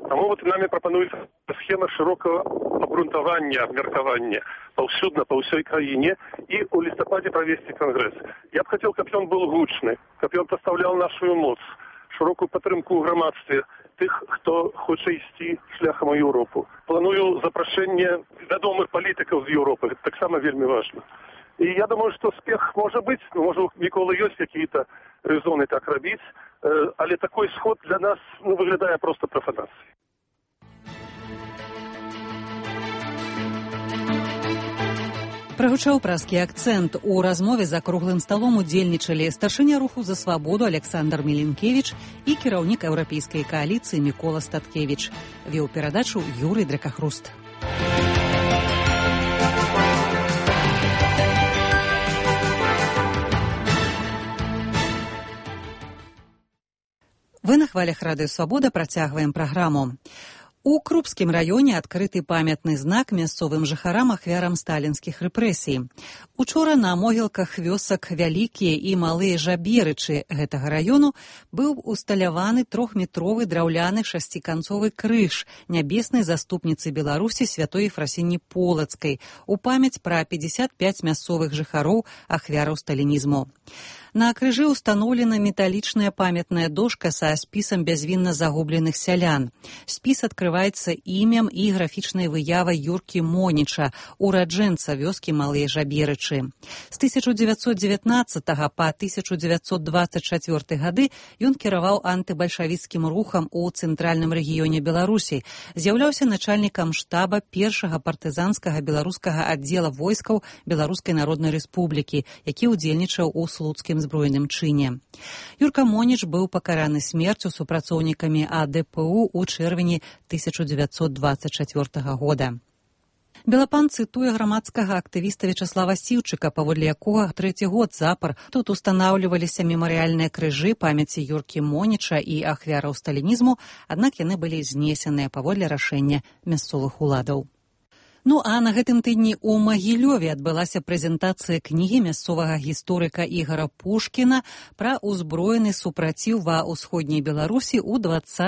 Таму нами прапануецца схема шырокага абгрунтавання, абмеркавання паўсюдна, па ўсёй краіне і ў лістападзе правесці кангрэс. Я б хацеў, каб ён был гучны, каб ён пастаўляў нашу моц, шырокую падтрымку ў грамадстве тых, хто хоча ісці шляхам у Еўропу. Планую запрашэнне вядомых палітыкаў з Еўропы, гэта таксама вельмі важна. І я думаю, што спех можа быць, можа у Міколы ёсць какие-то резоны так рабіць, але такой сход для нас выглядае проста профанацыяй. Прагучаў праскі акцэнт. У размове за круглым сталом удзельнічалі старшыня руху за свабоду Александр Міленкевіч і кіраўнік еўрапейскай кааліцыі Мікола Статкевіч. Вёў перадачу Юрый Дракахруст. Вы на хвалях Радыё Свабода працягваем праграму. У Крупскім раёне адкрыты памятны знак мясцовым жыхарам ахвярам сталінскіх рэпрэсій. Учора на могілках вёсак Вялікія і Малыя Жаберычы гэтага раёну быў усталяваны 3-метровы драўляны шасціканцовы крыж нябеснай заступніцы Беларусі святой Ефрасіні Полацкай у памяць пра 55 мясцовых жыхароў ахвяраў сталінізму. На крыжы ўстаноўлена металічная памятная дошка са спісам бязвінна загубленых сялян. Спіс адкрываецца імем і графічнай выявай Юркі Моніча, ураджэнца вёскі Малыя Жаберычы. З 1919 па 1924 гады ён кіраваў антыбальшавіцкім рухам у цэнтральным рэгіёне Беларусі, з'яўляўся начальнікам штаба першага партызанскага беларускага аддзела войскаў Беларускай Народнай Рэспублікі, які ўдзельнічаў у слуцкім збройным чыне. Юрка Моніч быў пакараны смерцю супрацоўнікамі АДПУ ў чэрвені 1924 года. Белапан цытуе грамадскага актывіста Вячаслава Сіўчыка, паводле якога 3-й год запар тут устанаўліваліся мемарыяльныя крыжы памяці Юркі Моніча і ахвяраў сталінізму, аднак яны былі знесеныя паводле рашэння мясцовых уладаў. Ну а на гэтым тыдні ў Магілёве адбылася прэзентацыя кнігі мясцовага гісторыка Ігара Пушкіна пра ўзброены супраціў ва ўсходняй Беларусі ў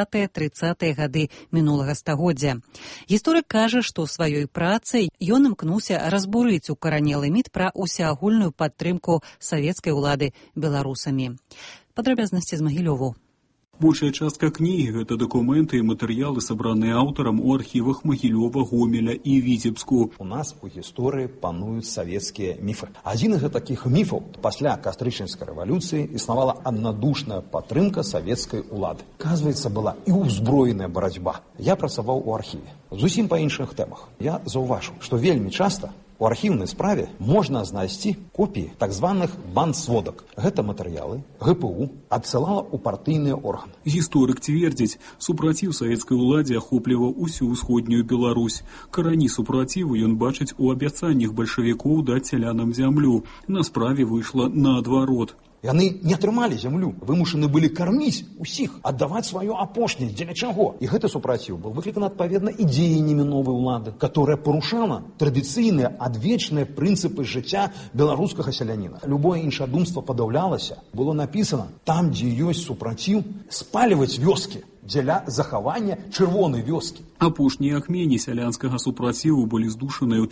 20-30-е гады мінулага стагоддзя. Гісторык кажа, што сваёй працай ён імкнуўся разбурыць укаранелы міт пра ўсеагульную падтрымку савецкай улады беларусамі. Падрабязнасці з Магілёву. Большая частка кнігі – гэта дакументы і матэрыялы, сабраныя аўтарам у архівах Магілёва, Гомеля і Віцебску. У нас у гісторыі пануюць савецкія міфы. Адзін з такіх міфаў пасля кастрычніцкай рэвалюцыі існавала аднадушная падтрымка савецкай улады. Аказваецца, была і ўзброеная барацьба. Я працаваў у архіве. Зусім па іншых тэмах. Я заўважыў, што вельмі часта у архіўнай справе можна знайсці копіі так званых бандсводак. Гэта матэрыялы ГПУ адсылала ў партыйныя органы. Гісторык цвердзіць, супраціў савецкай уладзе ахопліваў усю ўсходнюю Беларусь. Карані супраціву ён бачыць у абяцаннях бальшавікоў даць сялянам зямлю. На справе выйшла наадварот. Яны не атрымалі зямлю, вымушаны былі карміць усіх, аддаваць сваё апошняе, дзеля чаго. І гэты супраціў быў выкліканы адпаведна і дзеяннямі новай улады, которая парушала традыцыйныя адвечныя прынцыпы жыцця беларускага сяляніна. Любое іншадумства падаўлялася. Было напісана, там, дзе ёсць супраціў, спаліваць вёскі дзеля захавання чырвонай вёскі. Апошнія ахмені сялянскага супраціву былі здушаныя ў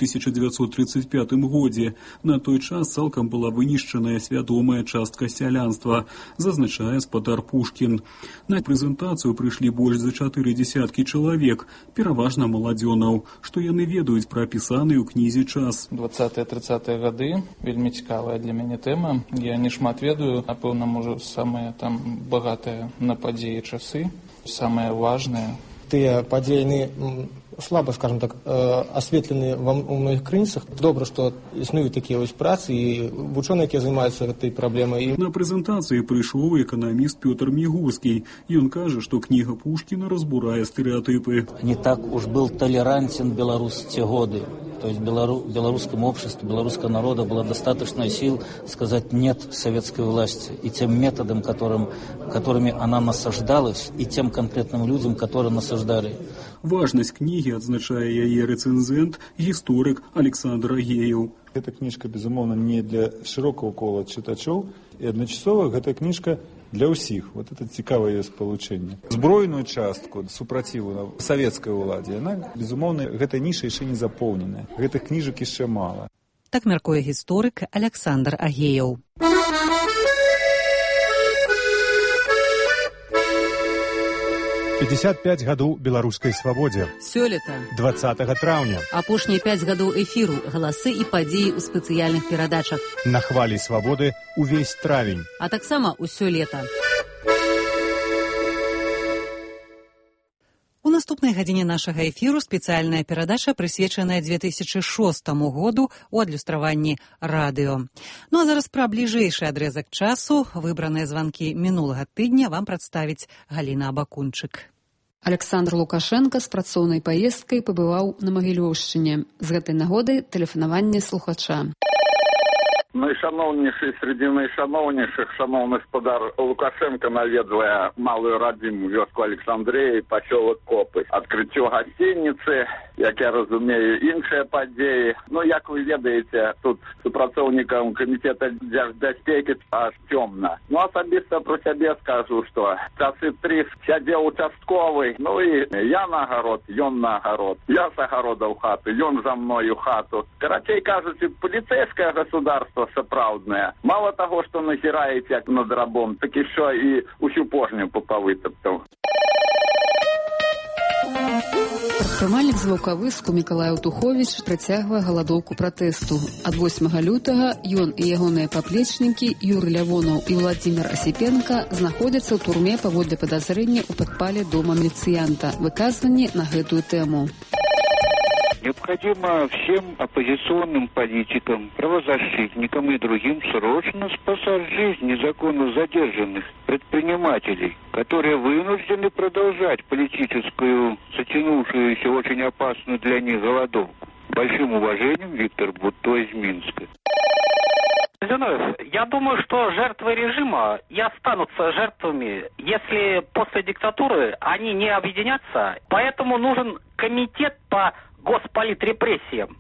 1935 годзе. На той час цалкам была вынішчаная свядомая частка сялянства, зазначае спадар Пушкін. На прэзентацыю прыйшлі больш за 40 чалавек, пераважна маладзёнаў, што яны ведаюць пра апісаны ў кнізе час. 20-30 гады, вельмі цікавая для мяне тэма. Я не шмат ведаю, напэўна, можа, самыя там багатыя на падзеі часы, самыя важныя. Тыя падзеі слаба, скажем так, асветлены у многіх крыніцах. Добра, што існуюць такія вось працы і вучоныя, якія займаюцца гэтай праблемай. На прэзентацыі прыйшоў эканаміст Пётр Мігуцкі. Ён кажа, што кніга Пушкіна разбурае стэрэатыпы. Не так уж был толерантен Беларусь в те годы. То есть в белорусском обществе, белорусского народа было достаточно сил сказать «нет» советской власти и тем методам, которыми она насаждалась, и тем конкретным людям, которые насаждали. Важность книги адзначае яе рэцэнзент, гісторык Александр Агеев. Эта книжка, безумоўна, не для шырокага кола чытачоў, і адначасова гэта книжка для ўсіх. Вот это цікавае спалучэнне. Збройную частку супраціву савецкай уладзе, яна, безумоўна, гэта ніша яшчэ не запоўненая. Гэтых кніжак яшчэ мала. Так мяркуе гісторык Александр Агеяў. «55 гадоў беларускай свабодзе». Сёлета. 20 траўня. Апошнія 5 гадоў эфіру, галасы і падзеі ў спецыяльных перадачах. На хвалі свабоды ўвесь травень. А таксама ўсё лета. У наступнай гадзіне нашага эфіру спецыяльная перадача, прысвечаная 2006 году у адлюстраванні радыё. Ну а зараз пра бліжэйшы адрэзак часу, выбраныя званкі мінулага тыдня, вам прадставіць Галіна Абакунчык. Александр Лукашенко з працоўнай паездкай пабываў на Магілёўшчыне. З гэтай нагоды тэлефанаванне слухача. Найшановніший серед найшановніших, шановний господар Лукашенко наведує малую родиму вёску Александрії, поселок Копи. Відкриття гостиниці, як я розумію, інші події. Ну, як ви ведаєте, тут співпрацівникам комітету держбезпеки аж темно. Ну, особисто про себе скажу, що часи 3 сидів участковий, ну і я на огород, ён на огород. Я з огорода в хату, ён за мною в хату. Короче кажучи, поліцейське государство сапраўднае. Мало того, што назіраеце як над рабом, так і що і усю пожню попавытаптаў. Прадпрымальнік з Ваўкавыску Мікалай Аўтуховіч працягвае галадоўку пратэсту. Ад 8 лютага ён і ягоныя паплечнікі Юрый Лявонаў і Владзімір Асіпенка знаходзяцца ў турме паводле падазрення ў падпале дома міліцыянта. Выказванні на гэтую тэму. Необходимо всем оппозиционным политикам, правозащитникам и другим срочно спасать жизнь незаконно задержанных предпринимателей, которые вынуждены продолжать политическую, затянувшуюся, очень опасную для них голодовку. Большим уважением, Виктор Бутто из Минска. Зиновьев, я думаю, что жертвы режима и останутся жертвами, если после диктатуры они не объединятся. Поэтому нужен комитет по госполитрепрессиям.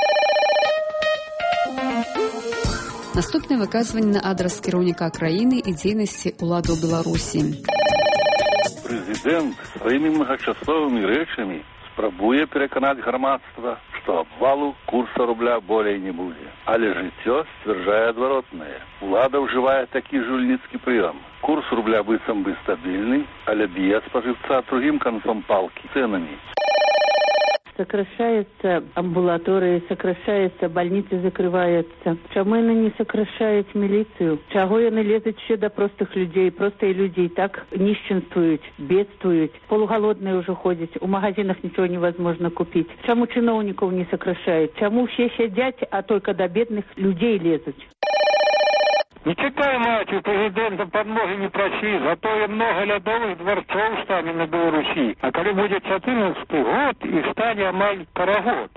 Наступне выказванне на адрес кіраўніка краіны і дзейнасці уладаў Беларусі. Президент своими многочасовыми речами спрабуе переконать громадство, что обвалу курса рубля более не будет. Але жыццё сцвярджае адваротнае. Улада ўжывае такі жульніцкі прыём. Курс рубля быццам бы стабільны, але б'е спажыўца другим концом палки ценами. Сокращаются амбулатории, сокращаются больницы, закрываются. Чему яны не сокращают милицию? Чего яны лезут еще до простых людей? Простые люди так нищенствуют, бедствуют. Полуголодные уже ходят, у магазинах ничего невозможно купить. Чему чиновников не сокращают? Чему все сидят, а только до бедных людей лезут? Не читай, мать, у президента подмоги не проси, зато и много лядовых дворцов стане на Беларуси. А когда будет 14-й год, и стане амаль карагод.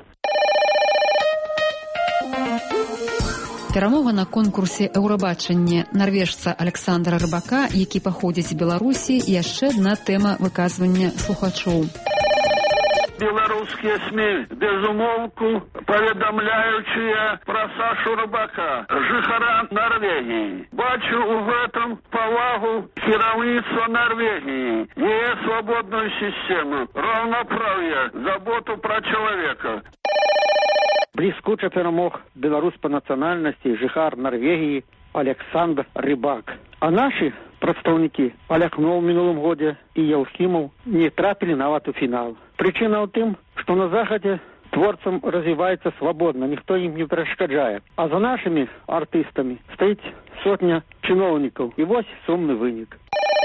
Перамога на конкурсе «Еўрабачанне» нарвежца Александра Рыбака, які паходзіць з Беларусі, яшчэ адна тэма выказвання слухачоў. Белорусские СМИ безумолку поведомляющие про Сашу Рыбака, жихара Норвегии. Бачу в этом повагу керівництва Норвегии, ее свободную систему, равноправие, заботу про человека. Блискуче перемог белорус по национальности, жихар Норвегии Александр Рыбак. А наши представники Полякнов в минулом году и Яухимов не трапили нават у финал. Причина в том, что на Заходе творцам развивается свободно, никто им не перешкоджает. А за нашими артистами стоит сотня чиновников. И вот сумный вынік.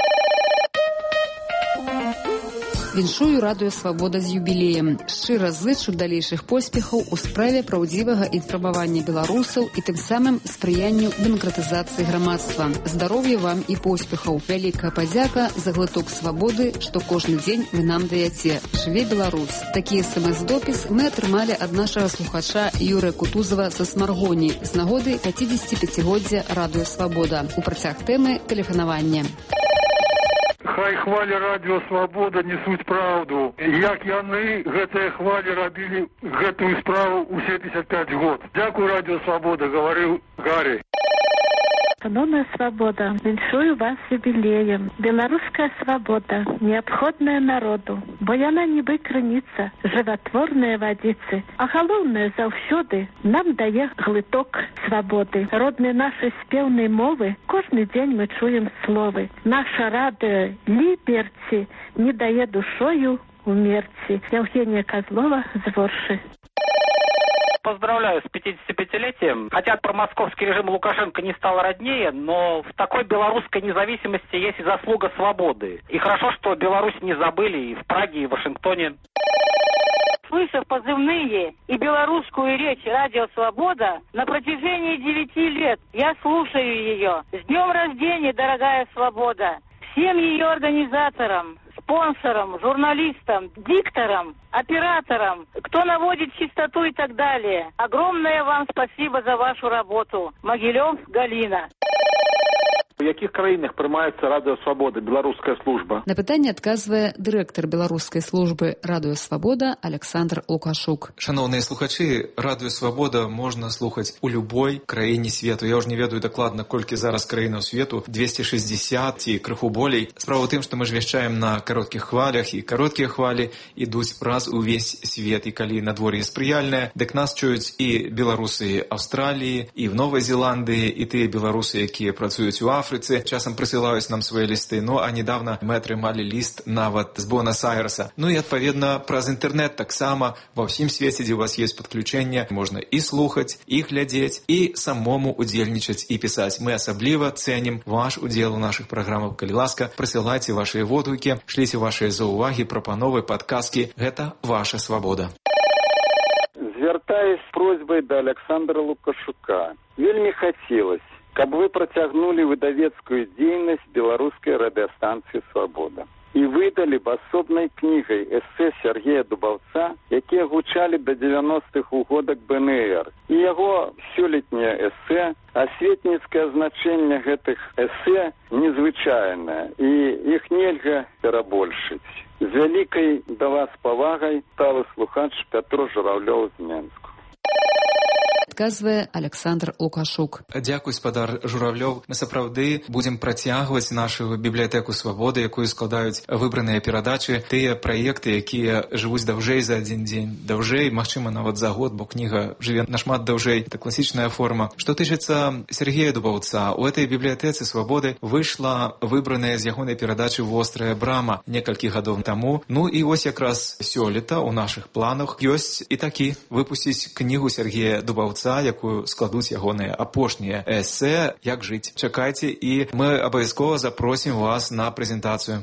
Віншую радыё «Свабода» з юбілеем. Шчыра зычу далейшых поспехаў у справе праўдзівага інфармавання беларусаў і тым самым спрыянню дэмакратызацыі грамадства. Здароўя вам і поспехаў. Вялікая падзяка за глыток свабоды, што кожны дзень вы нам даяце. Жыве Беларусь. Такі смс-допіс мы атрымалі ад нашага слухача Юрыя Кутузова са Смаргоні з нагоды 55-годдзя радыё «Свабода». У працяг тэмы тэлефанавання. Хай хвалі радыё «Свабода» несуць праўду. Як яны гэтыя хвалі рабілі гэтую справу ўсе 55 год. Дзякуй радыё «Свабода», гаварыў Гарри. Шановная свобода, віншую вас з юбілеєм. Беларуская свобода неабходная народу, бо яна нібы крыніца жыватворныя вадзіцы, а галоўнае заўсёды нам дае глыток свабоды. Родныя нашай спеўнай мовы кожны дзень мы чуем словы. Наша радыё Ліберці не дае душою умерці. Евгения Козлова з Ворши. Поздравляю с 55-летием. Хотя про московский режим Лукашенко не стало роднее, но в такой белорусской независимости есть и заслуга свободы. И хорошо, что Беларусь не забыли и в Праге, и в Вашингтоне. Слышав позывные и белорусскую речь «Радио Свобода» на протяжении 9 лет, я слушаю ее. С днем рождения, дорогая свобода! Всем ее организаторам, спонсорам, журналистам, дикторам, операторам, кто наводит чистоту и так далее. Огромное вам спасибо за вашу работу. Могилев, Галина. У якіх краінах прымаецца Радыё Свабода, беларуская служба? На пытанне адказвае дырэктар беларускай службы Радыё Свабода Александр Лукашук. Шановныя слухачы, Радыё Свабода можна слухаць у любой краіне свету. Я ўжо не ведаю дакладна, колькі зараз краінаў свету, 260 ці крыху болей. Справа ў тым, што мы ж вяшчаем на кароткіх хвалях, і кароткія хвалі ідуць праз увесь свет. І калі надвор'е спрыяльнае, дык нас чуюць і беларусы Аўстраліі, і в Новай Зеландыі, і тыя беларусы, якія працуюць у Афрыцы, часам прысылаюць нам свае лісты. Ну, а недавно мы атрымалі ліст нават з Буэнас-Айрэса. Ну і, адпаведна, праз інтэрнэт таксама ва ўсім свеце, дзе у вас ёсць падключэнне, можна і слухаць, і глядзець, і самому удзельнічаць і пісаць. Мы асабліва цэнім ваш удзел у нашых праграмах. Калі ласка, прысылайце вашыя водгукі, шліце вашыя заўвагі, прапановы, падказкі. Гэта ваша свабода. Звяртаюсь з просьбай да Александра Лукашука. Вельмі хацелось, каб вы працягнулі выдавецкую дзейнасць беларускай радыёстанцыі «Свабода» і выдалі б асобнай кнігай эсэ Сергея Дубаўца, якія гучалі да 90-х угодак БНР. І яго сёлетняе эсэ, асветніцкае значэнне гэтых эсэ незвычайнае, і іх нельга перабольшыць. З вялікай да вас павагай сталы слухач Пятро Журавлёў з Менску. Адказвае Александр Лукашук. Дзякуй, спадар Журавлёў. Мы сапраўды будзем працягваць нашу бібліятэку свабоды, якую складаюць выбраныя перадачы, тыя праекты, якія жывуць даўжэй за адзін дзень, даўжэй, магчыма, нават за год, бо кніга жыве нашмат даўжэй. Это класічная форма. Што тычыцца Сергея Дубаўца, у этой бібліятэцы свабоды выйшла выбраная з ягонай перадачы «Вострая брама» некалькі гадоў таму. Ну і вось якраз сёлета ў нашых планах ёсць і такі выпусціць кнігу Сергея Дубаўца, якую складуць ягоныя апошнія эсэ «Як жыць». Чакайце, і мы абавязкова запросім вас на прэзентацыю.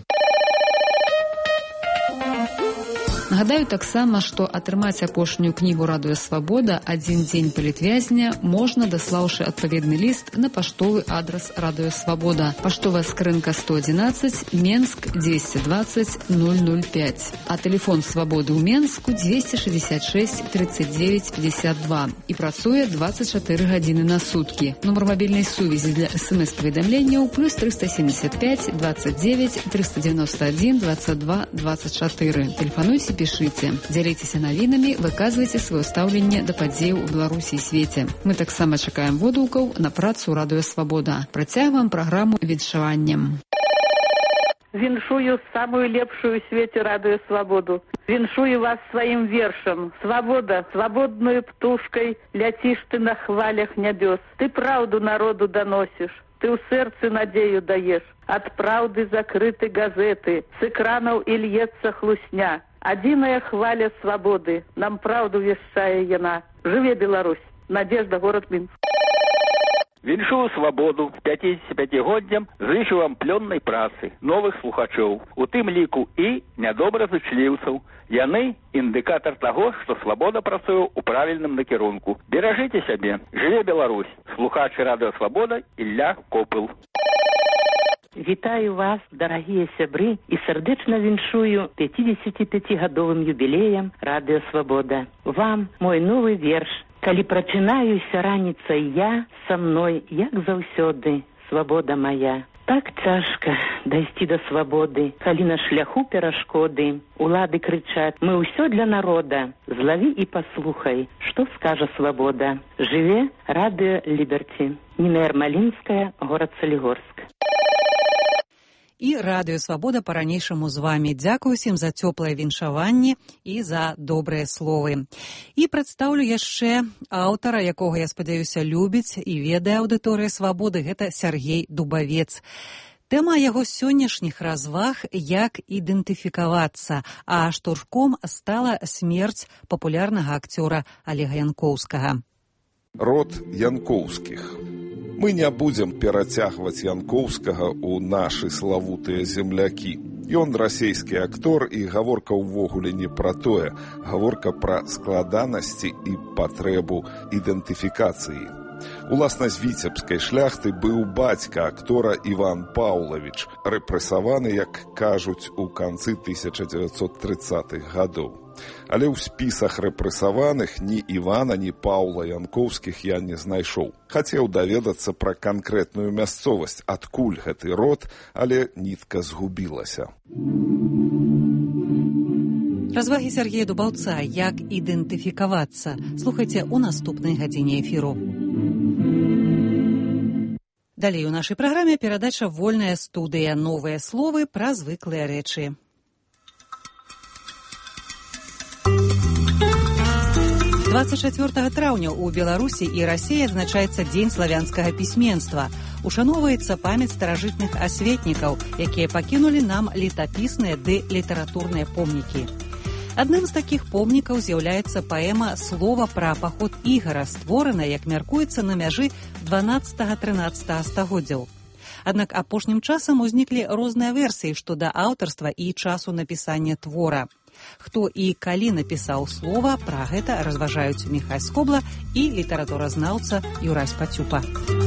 Нагадаю таксама, што атрымаць апошнюю кнігу «Радыё Свабода» «Адзін дзень палітвязня» можна, даслаўшы адпаведны ліст на паштовы адрас «Радыё Свабода». Паштовая скрынка 111, Менск 220 005. А тэлефон Свабоды ў Менску 266 39 52. І працуе 24 гадзіны на суткі. Нумар мабільнай сувязі для смс-паведамленняў плюс 375 29 391 22 24. Тэлефануйце, пішыце, дзяліцеся навінамі, выказвайце сваё стаўленне да падзеяў у Беларусі і свеце. Мы таксама чакаем водгукаў на працу «Радыё Свабода». Працягваем праграму віншаваннем. Віншую самую лепшую ў свеце Радыё Свабоду. Віншую вас сваім вершам. Свабода, свабодною птушкай ляціш ты на хвалях нябёс. Ты праўду народу даносіш. Ты ў сэрцы надзею даеш. Ад праўды закрыты газеты. З экранаў і льецца хлусня. Адзіная хваля свабоды. Нам праўду вяшчае яна. Жыве Беларусь. Надежда, город Минск. Віншую свабоду з 55-годдзям, зычу вам плённай працы, новых слухачоў, у тым ліку і нядобразычліўцаў. Яны індыкатар таго, што свабода працуе ў правільным накірунку. Беражыце сябе. Жыве Беларусь. Слухач Радыё Свабода Ілля Копыл. Вітаю вас, дарагія сябры, і сардэчна віншую 55-гадовым юбілеем Радыё Свабода. Вам мой новы верш. Калі прачынаюся раніцай я, са мной, як заўсёды, свабода моя. Так цяжка дайсці да свабоды, калі на шляху перашкоды. Улады крычаць: мы ўсё для народа. Злаві і паслухай, што скажа свабода. Жыве радыё Ліберці. Ніна Ярмалінская, горад Салігорск. І радыё «Свабода» па-ранейшаму з вамі. Дзякую усім за цёплае віншаванне і за добрыя словы. І прадстаўлю яшчэ аўтара, якога, я спадзяюся, любіць і ведае аўдыторыя «Свабоды», гэта Сяргей Дубавец. Тэма яго сённяшніх разваг – як ідэнтыфікавацца, а штуршком стала смерць папулярнага акцёра Олега Янкоўскага. Род Янкоўскіх. Мы не будзем перацягваць Янкоўскага ў нашы славутыя землякі. Ён расейскі актор, і гаворка ўвогуле не пра тое. Гаворка пра складанасці і патрэбу ідэнтыфікацыі. Уласна з віцебскай шляхты быў бацька актора Іван Паўлавіч, рэпрэсаваны, як кажуць, у канцы 1930-х гадоў. Але ў спісах рэпрэсаваных ні Івана, ні Паўла Янкоўскіх я не знайшоў. Хацеў даведацца пра канкрэтную мясцовасць, адкуль гэты род, але нітка згубілася. Развагі Сяргея Дубаўца, як ідэнтыфікавацца, слухайце ў наступнай гадзіне эфіру. Далей у нашай праграме перадача «Вольная студыя». Новыя словы пра звыклыя рэчы. 24 траўня ў Беларусі і Расіі адзначаецца Дзень славянскага пісьменства. Ушаноўваецца памяць старажытных асветнікаў, якія пакінулі нам летапісныя ды літаратурныя помнікі. Адным з такіх помнікаў з'яўляецца паэма «Слова пра паход Ігара», створаная, як мяркуецца, на мяжы 12-13 стагоддзяў. Аднак апошнім часам узніклі розныя версіі што да аўтарства і часу напісання твора. Хто і калі напісаў слова, пра гэта разважаюць Міхай Скобла і літаратуразнаўца Юрась Пацюпа.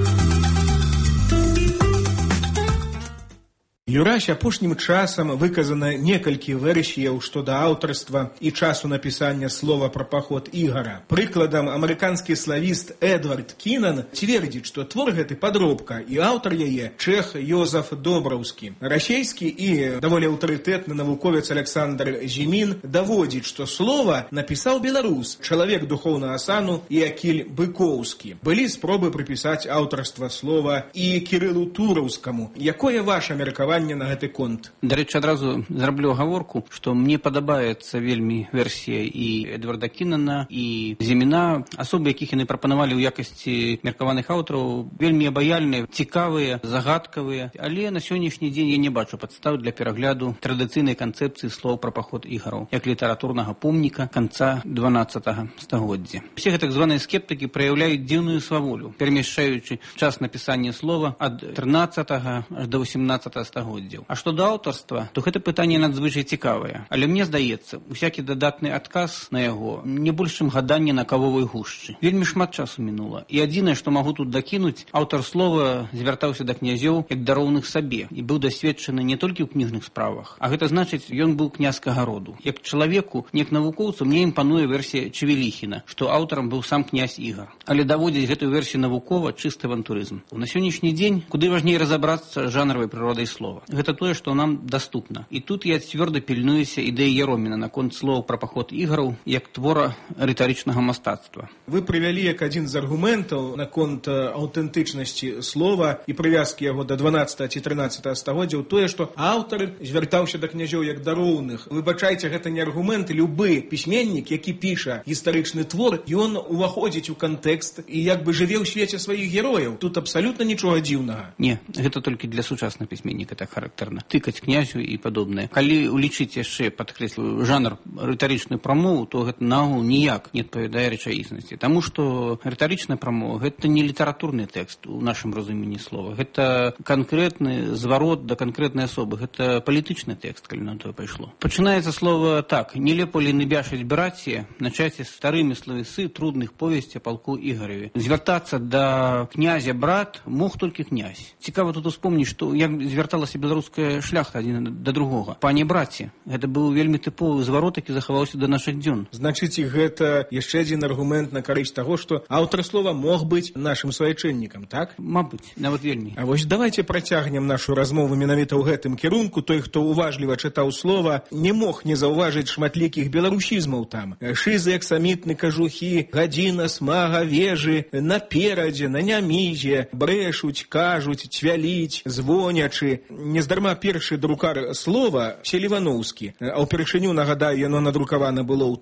Юрась апошнім часам выказана некалькі версіяў што да аўтарства і часу напісання слова пра паход Ігара. Прыкладам, амерыканскі славіст Эдвард Кінан цвердзіць, што твор гэты падробка, і аўтар яе чэх Йозаф Добраўскі. Расейскі і даволі аўтарытэтны навуковец Александр Зімін даводзіць, што слова напісаў беларус, чалавек духоўнага сану Якіль Быкоўскі. Былі спробы прыпісаць аўтарства слова і Кірылу Тураўскаму. Якое ваше меркаванне на гэты конт? Дарэчы, адразу зраблю агаворку, што мне падабаецца вельмі версія і Эдварда Кінана, і Зіміна. Асобы, якіх яны прапанавалі ў якасці меркаваных аўтараў, вельмі абаяльныя, цікавыя, загадкавыя. Але на сённяшні дзень я не бачу падстаў для перагляду традыцыйнай канцэпцыі слоў пра паход Ігараў, як літаратурнага помніка канца 12 стагоддзя. Усе гэтак званыя скептыкі праяўляюць дзіўную сваволю, перамяшчаючы час напісання слова ад 13 аж до 18 стагоддзя. А што да аўтарства, то гэта пытанне надзвычай цікавае. Але мне здаецца, усякі дадатны адказ на яго не больш чым гаданне на кавовай гушчы. Вельмі шмат часу мінула. І адзінае, што магу тут дакінуць, аўтар слова звяртаўся да князёў як да роўных сабе і быў дасведчаны не толькі ў кніжных справах, а гэта значыць, ён быў князькага роду. Як чалавеку, як навукоўцу, мне імпануе версія Чевеліхіна, што аўтарам быў сам князь Ігар. Але даводзіць гэтую версію навукова чысты авантурызм. На сённяшні дзень куды важней разабрацца жанравай прыродай слова. Гэта тое, што нам даступна. І тут я цвёрда пільнуюся ідэі Яроміна наконт слоў пра паход Ігараў як твора рытарычнага мастацтва. Вы прывялі як адзін з аргументаў наконт аўтэнтычнасці слова і прывязкі яго да 12 ці 13 стагоддзяў тое, што аўтар звяртаўся да князёў як да роўных. Выбачайце, гэта не аргумент. Любы пісьменнік, які піша гістарычны твор, ён уваходзіць у кантэкст і як бы жыве ў свеце сваіх герояў. Тут абсалютна нічога дзіўнага. Не, гэта толькі для сучасных пісьменніка так характэрна. Тыкаць князю і падобнае. Калі улічыць яшчэ, падкрэслю, жанр рытарычную прамову, то гэта наогул ніяк не адпавядае рэчаіснасці. Таму што рытарычная прамова гэта не літаратурны тэкст у нашым разуменні слова. Гэта канкрэтны зварот да канкрэтнай асобы. Гэта палітычны тэкст, калі на тое пайшло. Пачынаецца слова так: «Не лепо ли не бяшаць браці, начаць старымі словесы трудных повесці палку Ігареві». Звяртацца да князя брат мог толькі князь. Цікава тут успомніць, што як звярталася беларуская шляхта адзін да другога. Пане браце, гэта быў вельмі тыповы зварот, які захаваўся да нашых дзён. Значыць, гэта яшчэ адзін аргумент на карысць таго, што аўтар слова мог быць нашым свайчыннікам, так? Мабыць, нават вельмі. А вось давайте працягнем нашу размову менавіта ў гэтым кірунку. Той, хто уважліва чытаў слова, не мог не заўважыць шматлікіх беларусізмаў там. Шызы, аксамітны, кажухі, гадзіна, смага, вежы, наперадзе, на нямізе, брэшуць, кажуць, цвяліць, звонячы. Нездарма першы друкар слова Селівановскі, а ўпершыню, нагадаю, яно надрукавана было ў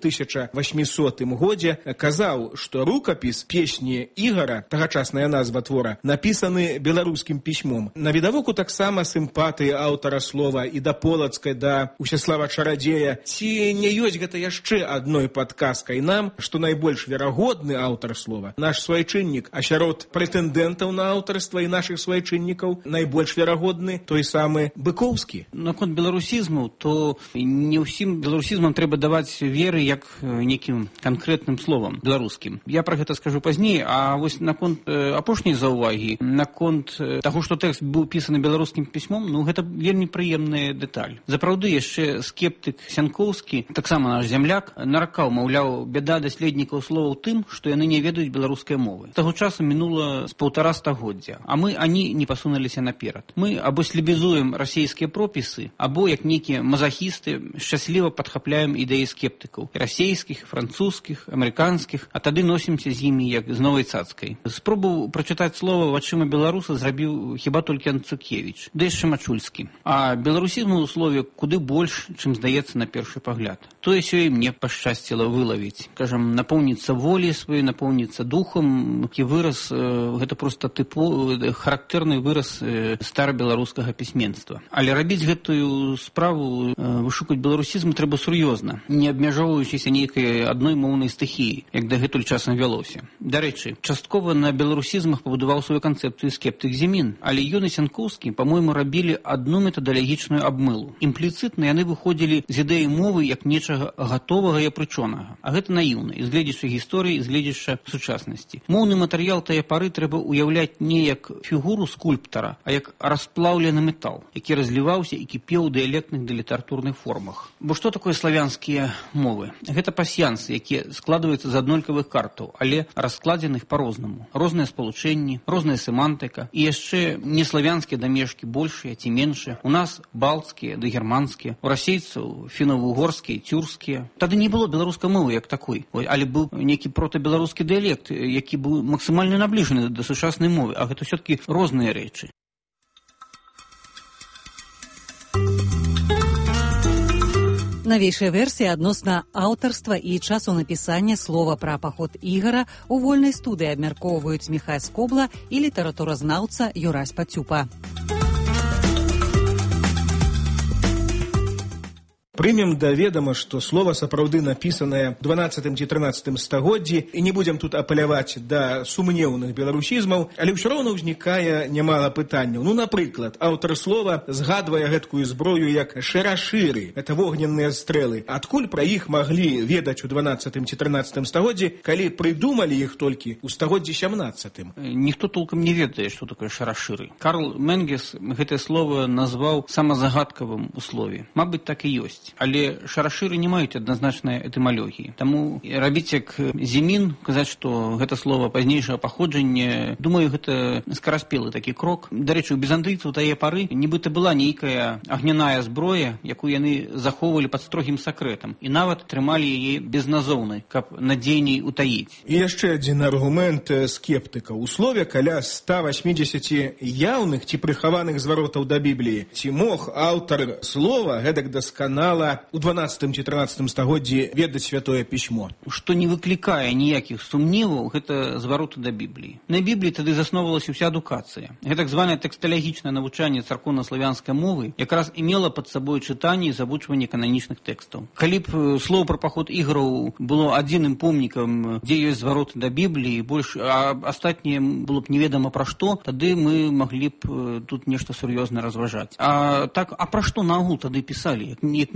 1800 годзе, казаў, што рукапіс песні Ігара, тагачасная назва твора, напісаны беларускім пісьмом. На відавоку таксама сімпатыі аўтара слова і да Полацкай, да Усяслава Чарадзея. Ці не ёсць гэта яшчэ адной падказкай нам, што найбольш верагодны аўтар слова наш свайчыннік, а сярод прэтэндэнтаў на аўтарства і нашых свайчыннікаў найбольш верагодны той самы Быкоўскі. Наконт беларусізму, то не ўсім беларусізмам трэба даваць веры як некім канкрэтным словам беларускім. Я пра гэта скажу пазней, а вось наконт апошняй заўвагі, наконт таго, што тэкст быў пісаны беларускім пісьмом, ну гэта вельмі прыемная дэталь. Запраўды яшчэ скептык Сянкоўскі, таксама наш зямляк, наракаў, маўляў, бяда даследнікаў слова ў тым, што яны не ведаюць беларускай мовы. Таго часу мінула з 1,5 стагоддзя, а мы ані не пасунуліся наперад. Мы або слебізуем расійскія пропісы, або, як нейкія мазахісты, шчасліва падхапляем ідэі скептыкаў, расійскіх, французскіх, амерыканскіх, а тады носімся з імі як з новай цацкай. Спробу прачытаць слова вачыма беларуса зрабіў хіба толькі Анцукевіч, да яшчэ Мачульскі. А беларусізму ў слове куды больш, чым здаецца на першы пагляд. Тое сёй мне пашчасціла вылавіць. Кажам, напоўніцца волі сваёй, напоўніцца духам, які выраз, гэта проста характэрны выраз старабеларускага пісьменства. Але рабіць гэтую справу, вышукаць беларусізм трэба сур'ёзна, не абмяжоўваючыся нейкай адной моўнай стыхіі, як дагэтуль часам вялося. Дарэчы, часткова на беларусізмах пабудаваў сваю канцэпцыю скептык Зімін, але ён і Сянкоўскі, па-мойму, рабілі адну метадалагічную абмылу. Імпліцытна яны выходзілі з ідэі мовы як нечага гатовага і апрычонага. А гэта наіўна, і з гледзяча гісторыі, і з гледзяча сучаснасці. Моўны матэрыял тае пары трэба ўяўляць не як фігуру скульптара, а як расплаўлены метал, які разліваўся і кіпеў у дыялектных да літаратурных формах. Бо што такое славянскія мовы? Гэта пасьянсы, якія складваюцца з аднолькавых картаў, але раскладзеных па-рознаму. Розныя спалучэнні, розная семантыка, і яшчэ не славянскія дамешкі большыя ці меншыя. У нас балцкія да германскія, у расейцаў фіна-вугорскія, тюркскія. Тады не было беларускай мовы як такой, але быў нейкі протабеларускі дыялект, які быў максімальна набліжаны да сучаснай мовы, а гэта ўсё-такі розныя рэчы. Навейшая версія адносна аўтарства і часу напісання слова пра паход Ігара у вольнай студыі абмяркоўваюць Міхай Скобла і літаратуразнаўца Юрась Пацюпа. Прымем да ведама, што слова сапраўды напісанае 12 ці 13 стагоддзі, і не будзем тут апаляваць да сумнеўных беларусізмаў, але ўсё роўна ўзнікае нямала пытанняў. Ну, напрыклад, аўтар слова згадвае гэткую зброю як шарашыры, гэта вогненныя стрэлы. Адкуль пра іх маглі ведаць у 12 ці 13 стагоддзі, калі прыдумалі іх толькі ў стагоддзі 17? Ніхто толкам не ведае, што такое шарашыры. Карл Менгес гэтае слово назваў самазагадкавым у слове. Мабыць, так і ёсць. Але шарашыры не маюць адназначнай этымалогіі. Таму рабіць як Зімін, казаць, што гэта слова пазнейшага паходжання, думаю, гэта скараспелы такі крок. Дарэчы, у візантыйцаў тае пары нібыта была нейкая агняная зброя, якую яны захоўвалі пад строгім сакрэтам, і нават трымалі яе безназоўнай, каб надзейней утаіць. І яшчэ адзін аргумент скептыка. У слове каля 180 яўных ці прыхаваных зваротаў да Бібліі. Ці мог аўтар слова гэтак дасканала у 12 ці 13 стагоддзі ведаць святое пісьмо? Што не выклікае ніякіх сумневаў, гэта звароты да Бібліі. На Бібліі тады засноўвалася ўся адукацыя. Гэта так званае тэксталагічнае навучанне царкоўна-славянскай мовы якраз і мела пад сабой чытанне і завучванне кананічных тэкстаў. Калі б слова пра паход Іграў было адзіным помнікам, дзе ёсць звароты да Бібліі, больш, а астатняе было б неведама пра што, тады мы маглі б тут нешта сур'ёзна разважаць. А так, а пра што наогул тады пісалі? Як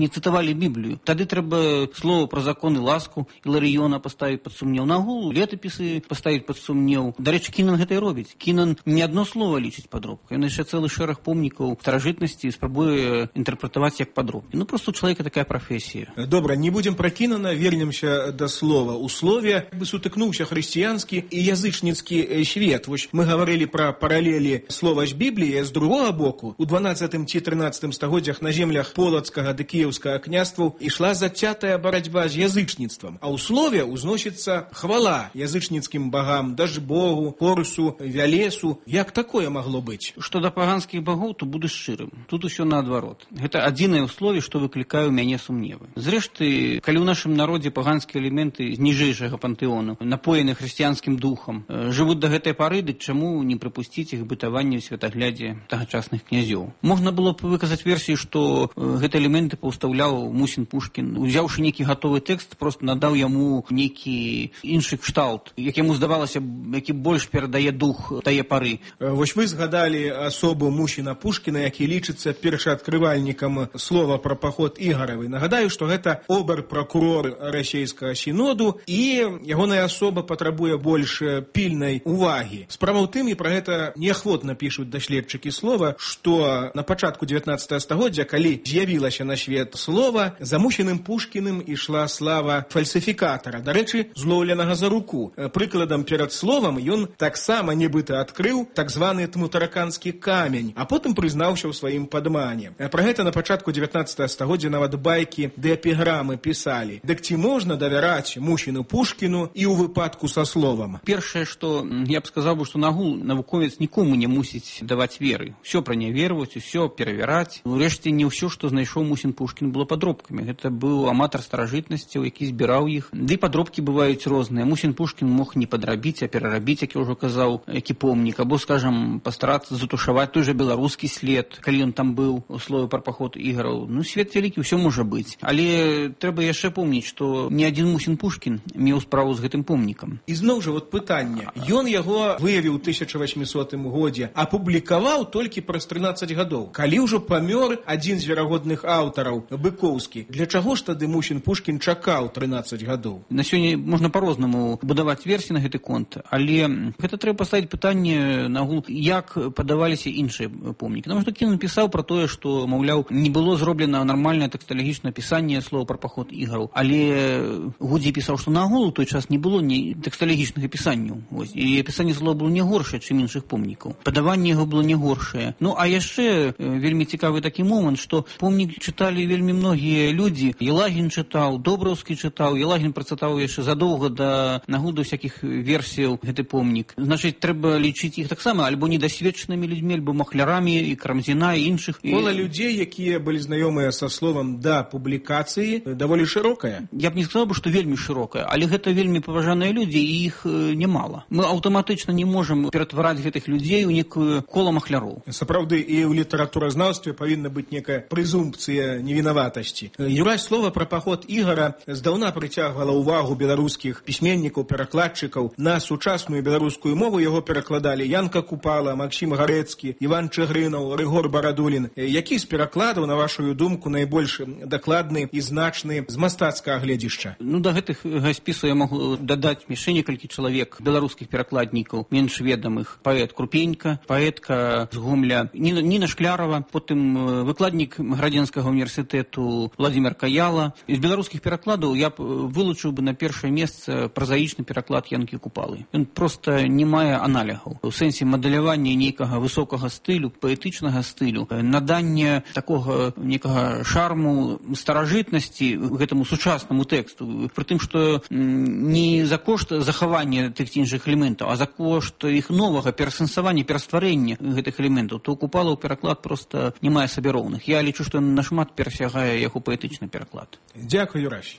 не цытавалі Біблію. Тады трэба слова пра закон і ласку Іларыёна паставіць пад сумнеў. Нагул летапісы паставіць пад сумнеў. Дарэчы, Кінан гэта і робіць. Кінан не адно слова лічыць падробкай. Ён яшчэ цэлы шэраг помнікаў старажытнасці спрабуе інтэрпрэтаваць як падробкі. Ну, просто у чалавека такая прафесія. Добра, не будзем пра Кінана, вернемся да слова. У слове бы сутыкнуўся хрысціянскі і язычніцкі свет. Вось мы гаварылі пра паралелі слова з Бібліі. З другога боку, у 12 ці 13 стагоддзях на землях полацкага ды кіеўскага княстваў ішла зацятая барацьба з язычніцтвам. А ў слове ўзносіцца хвала язычніцкім багам, Дажбогу, Хорусу, Вялесу. Як такое магло быць? Што да паганскіх багоў, то буду шчырым. Тут усё наадварот. Гэта адзінае ўслове, што выклікае ў мяне сумневы. Зрэшты, калі ў нашым народзе паганскія элементы з ніжэйшага пантэону, напоены хрысціянскім духам, жывуць да гэтай пары, дык чаму не прыпусціць іх бытаванне ў святаглядзе тагачасных князёў? Можна было б выказаць версію, што гэты элементы паўстаўляў Мусін Пушкін, узяўшы нейкі гатовы тэкст, просто надаў яму нейкі іншы кшталт, як яму здавалася, які больш перадае дух тае пары. Вось вы згадалі асобу Мусіна Пушкіна, які лічыцца першаадкрывальнікам слова пра паход Ігаравы. Нагадаю, што гэта обер-пракурор расійскага сіноду, і ягоная асоба патрабуе больш пільнай увагі. Справа ў тым, і пра гэта неахвотна пішуць даследчыкі слова, што на пачатку 19 стагоддзя, калі з'явілася на свет слова, за Мусіным Пушкіным ішла слава фальсіфікатара, дарэчы, злоўленага за руку. Прыкладам, перад словам ён таксама нібыта адкрыў так званы тмутараканскі камень, а потым прызнаўся ў сваім падмане. Пра гэта на пачатку 19 стагоддзя нават байкі ды эпіграмы пісалі. Дык ці можна давяраць Мусіну Пушкіну і ў выпадку са словам? Першае, што я б сказаў бы, што нагул навуковец нікому не мусіць даваць веры. Усё праняверваць, усё перавяраць. Урэшце, не ўсё, што знайшоў Мусін Пушкін, было падробкамі. Гэта быў аматар старажытнасцяў, які збіраў іх. Ды падробкі бываюць розныя. Мусін Пушкін мог не падрабіць, а перарабіць, як я ўжо казаў, які помнік, або, скажам, пастарацца затушаваць той жа беларускі след, калі ён там быў у слове пра паход Ігараў. Ну, свет вялікі, ўсё можа быць. Але трэба яшчэ помніць, што ні адзін Мусін Пушкін меў справу з гэтым помнікам. І зноў жа, вот пытанне. Ён яго выявіў у 1800 годзе, а публікаваў толькі праз 13 гадоў. Калі ўжо памёр адзін з верагодных аўтараў, Быкоўскі, для чаго ж тады Мусін Пушкін чакаў 13 гадоў? На сёння можна па-рознаму будаваць версіі на гэты конт, але гэта трэба паставіць пытанне нагул, як падаваліся іншыя помнікі. Таму што Кінан пісаў пра тое, што, маўляў, не было зроблена нармальнае тэксталагічнае пісанне слова пра паход Ігараў, але Гудзій пісаў, што нагул у той час не было ні тэксталагічных апісанняў. І апісанне слова было не горшае, чым іншых помнікаў. Падаванне яго было не горшае. Ну, а яшчэ вельмі цікавы такі момант, што помнік чыталі вельмі многія людзі. Елагін чытаў, Добраўскі чытаў, Елагін працытаў яшчэ задоўга да нагоду всякіх версіяў гэты помнік. Значыць, трэба лічыць іх таксама альбо недасведчанымі людзьмі, альбо махлярамі, і Карамзіна, і іншых. Кола людзей, якія былі знаёмыя са словам да публікацыі, даволі шырокая. Я б не сказаў бы, што вельмі шырокая, але гэта вельмі паважаныя людзі, і іх немала. Мы аўтаматычна не можам ператвараць гэтых людзей у некую кола махляроў. Сапраўды, і ў літаратуразнаўстве павінна быць некая прэзумпцыя невінаватасці. Юрай, слова пра паход Ігара здаўна прыцягвала ўвагу беларускіх пісьменнікаў, перакладчыкаў. На сучасную беларускую мову яго перакладалі Янка Купала, Максім Гарэцкі, Іван Чыгрынаў, Рыгор Барадулін. Які з перакладаў, на вашу думку, найбольш дакладны і значны з мастацкага гледзішча? Ну, да гэтых спісаў я магу дадаць яшчэ некалькі чалавек беларускіх перакладнікаў, менш ведамых. Паэт Крупенька, паэтка з Гомля Ніна Шклярова, потым выкладнік Градзенскага універсітэту Владзімир Каяла. З беларускіх перакладаў я б вылучыў бы на першае месца празаічны пераклад Янкі Купалы. Ён проста не мае аналегаў. У сэнсе мадэлявання нейкага высокага стылю, паэтычнага стылю, надання такога некага шарму старажытнасці гэтаму сучаснаму тэксту. Пры тым, што не за кошт захавання тых ці іншых элементаў, а за кошт іх новага перасэнсавання, перастварэння гэтых элементаў, то Купалаў пераклад проста не мае сабе роўных. Я лічу, што нашмат перасягае яго паэтычны пераклад. Дзякуй, Юрась.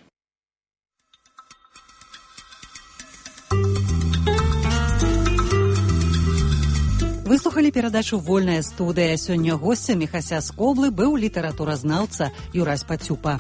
Выслухалі перадачу «Вольная студыя». Сёння госцем Міхася з Коблы быў літаратуразнаўца Юрась Пацюпа.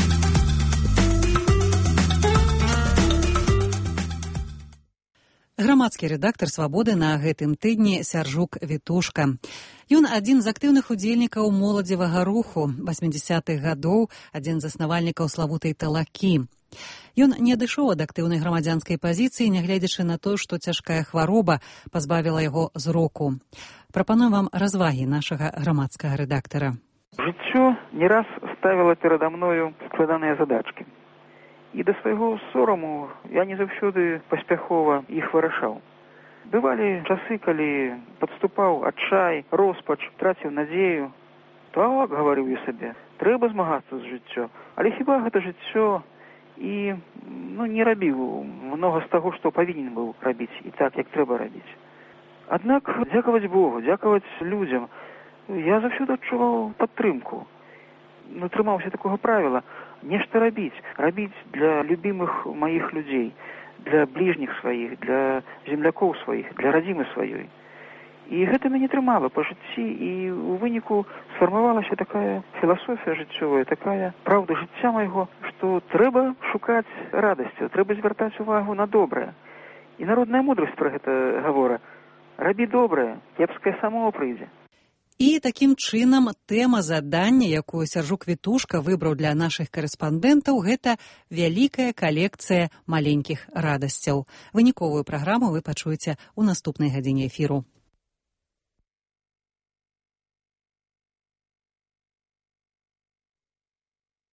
Грамадская Грамадскі рэдактар «Свабоды» на гэтым тыдні Сяржук Вітушка. Ён адзін з актыўных удзельнікаў моладзевага руху 80-х гадоў, адзін з заснавальнікаў славутай «Талакі». Ён не адышоў ад актыўнай грамадзянскай пазіцыі, нягледзячы на тое, што цяжкая хвароба пазбавіла яго зроку. Прапануем вам развагі нашага грамадскага рэдактара. Жыццё не раз ставіла перада мною складаныя задачкі. І да свайго сораму я не заўсёды паспяхова іх вырашаў. Бывалі часы, калі падступаў адчай, роспач, траціў надзею. Так, гаварыў я сабе, трэба змагацца з жыццё, але хіба гэта жыццё? І не рабіў многа з таго, што павінен быў рабіць, і так, як трэба рабіць. Аднак, дзякаваць Богу, дзякаваць людзям, я заўсёды адчуваў падтрымку. Трымаўся такога правіла нешта рабіць для любімых маіх людзей, для бліжніх сваіх, для землякоў сваіх, для радзімы сваёй. І гэта мяне трымала па жыцці, і ў выніку сфармавалася такая філасофія жыццёвая, такая праўда жыцця майго, што трэба шукаць радасцю, трэба звяртаць увагу на добрае. І народная мудрасць пра гэта гавора: рабі добрае, кепскае само прыйдзе. І такім чынам тэма задання, якую Сяржук Вітушка выбраў для нашых карэспандэнтаў, гэта вялікая калекцыя маленькіх радасцяў. Выніковую праграму вы пачуеце ў наступнай гадзіне эфіру.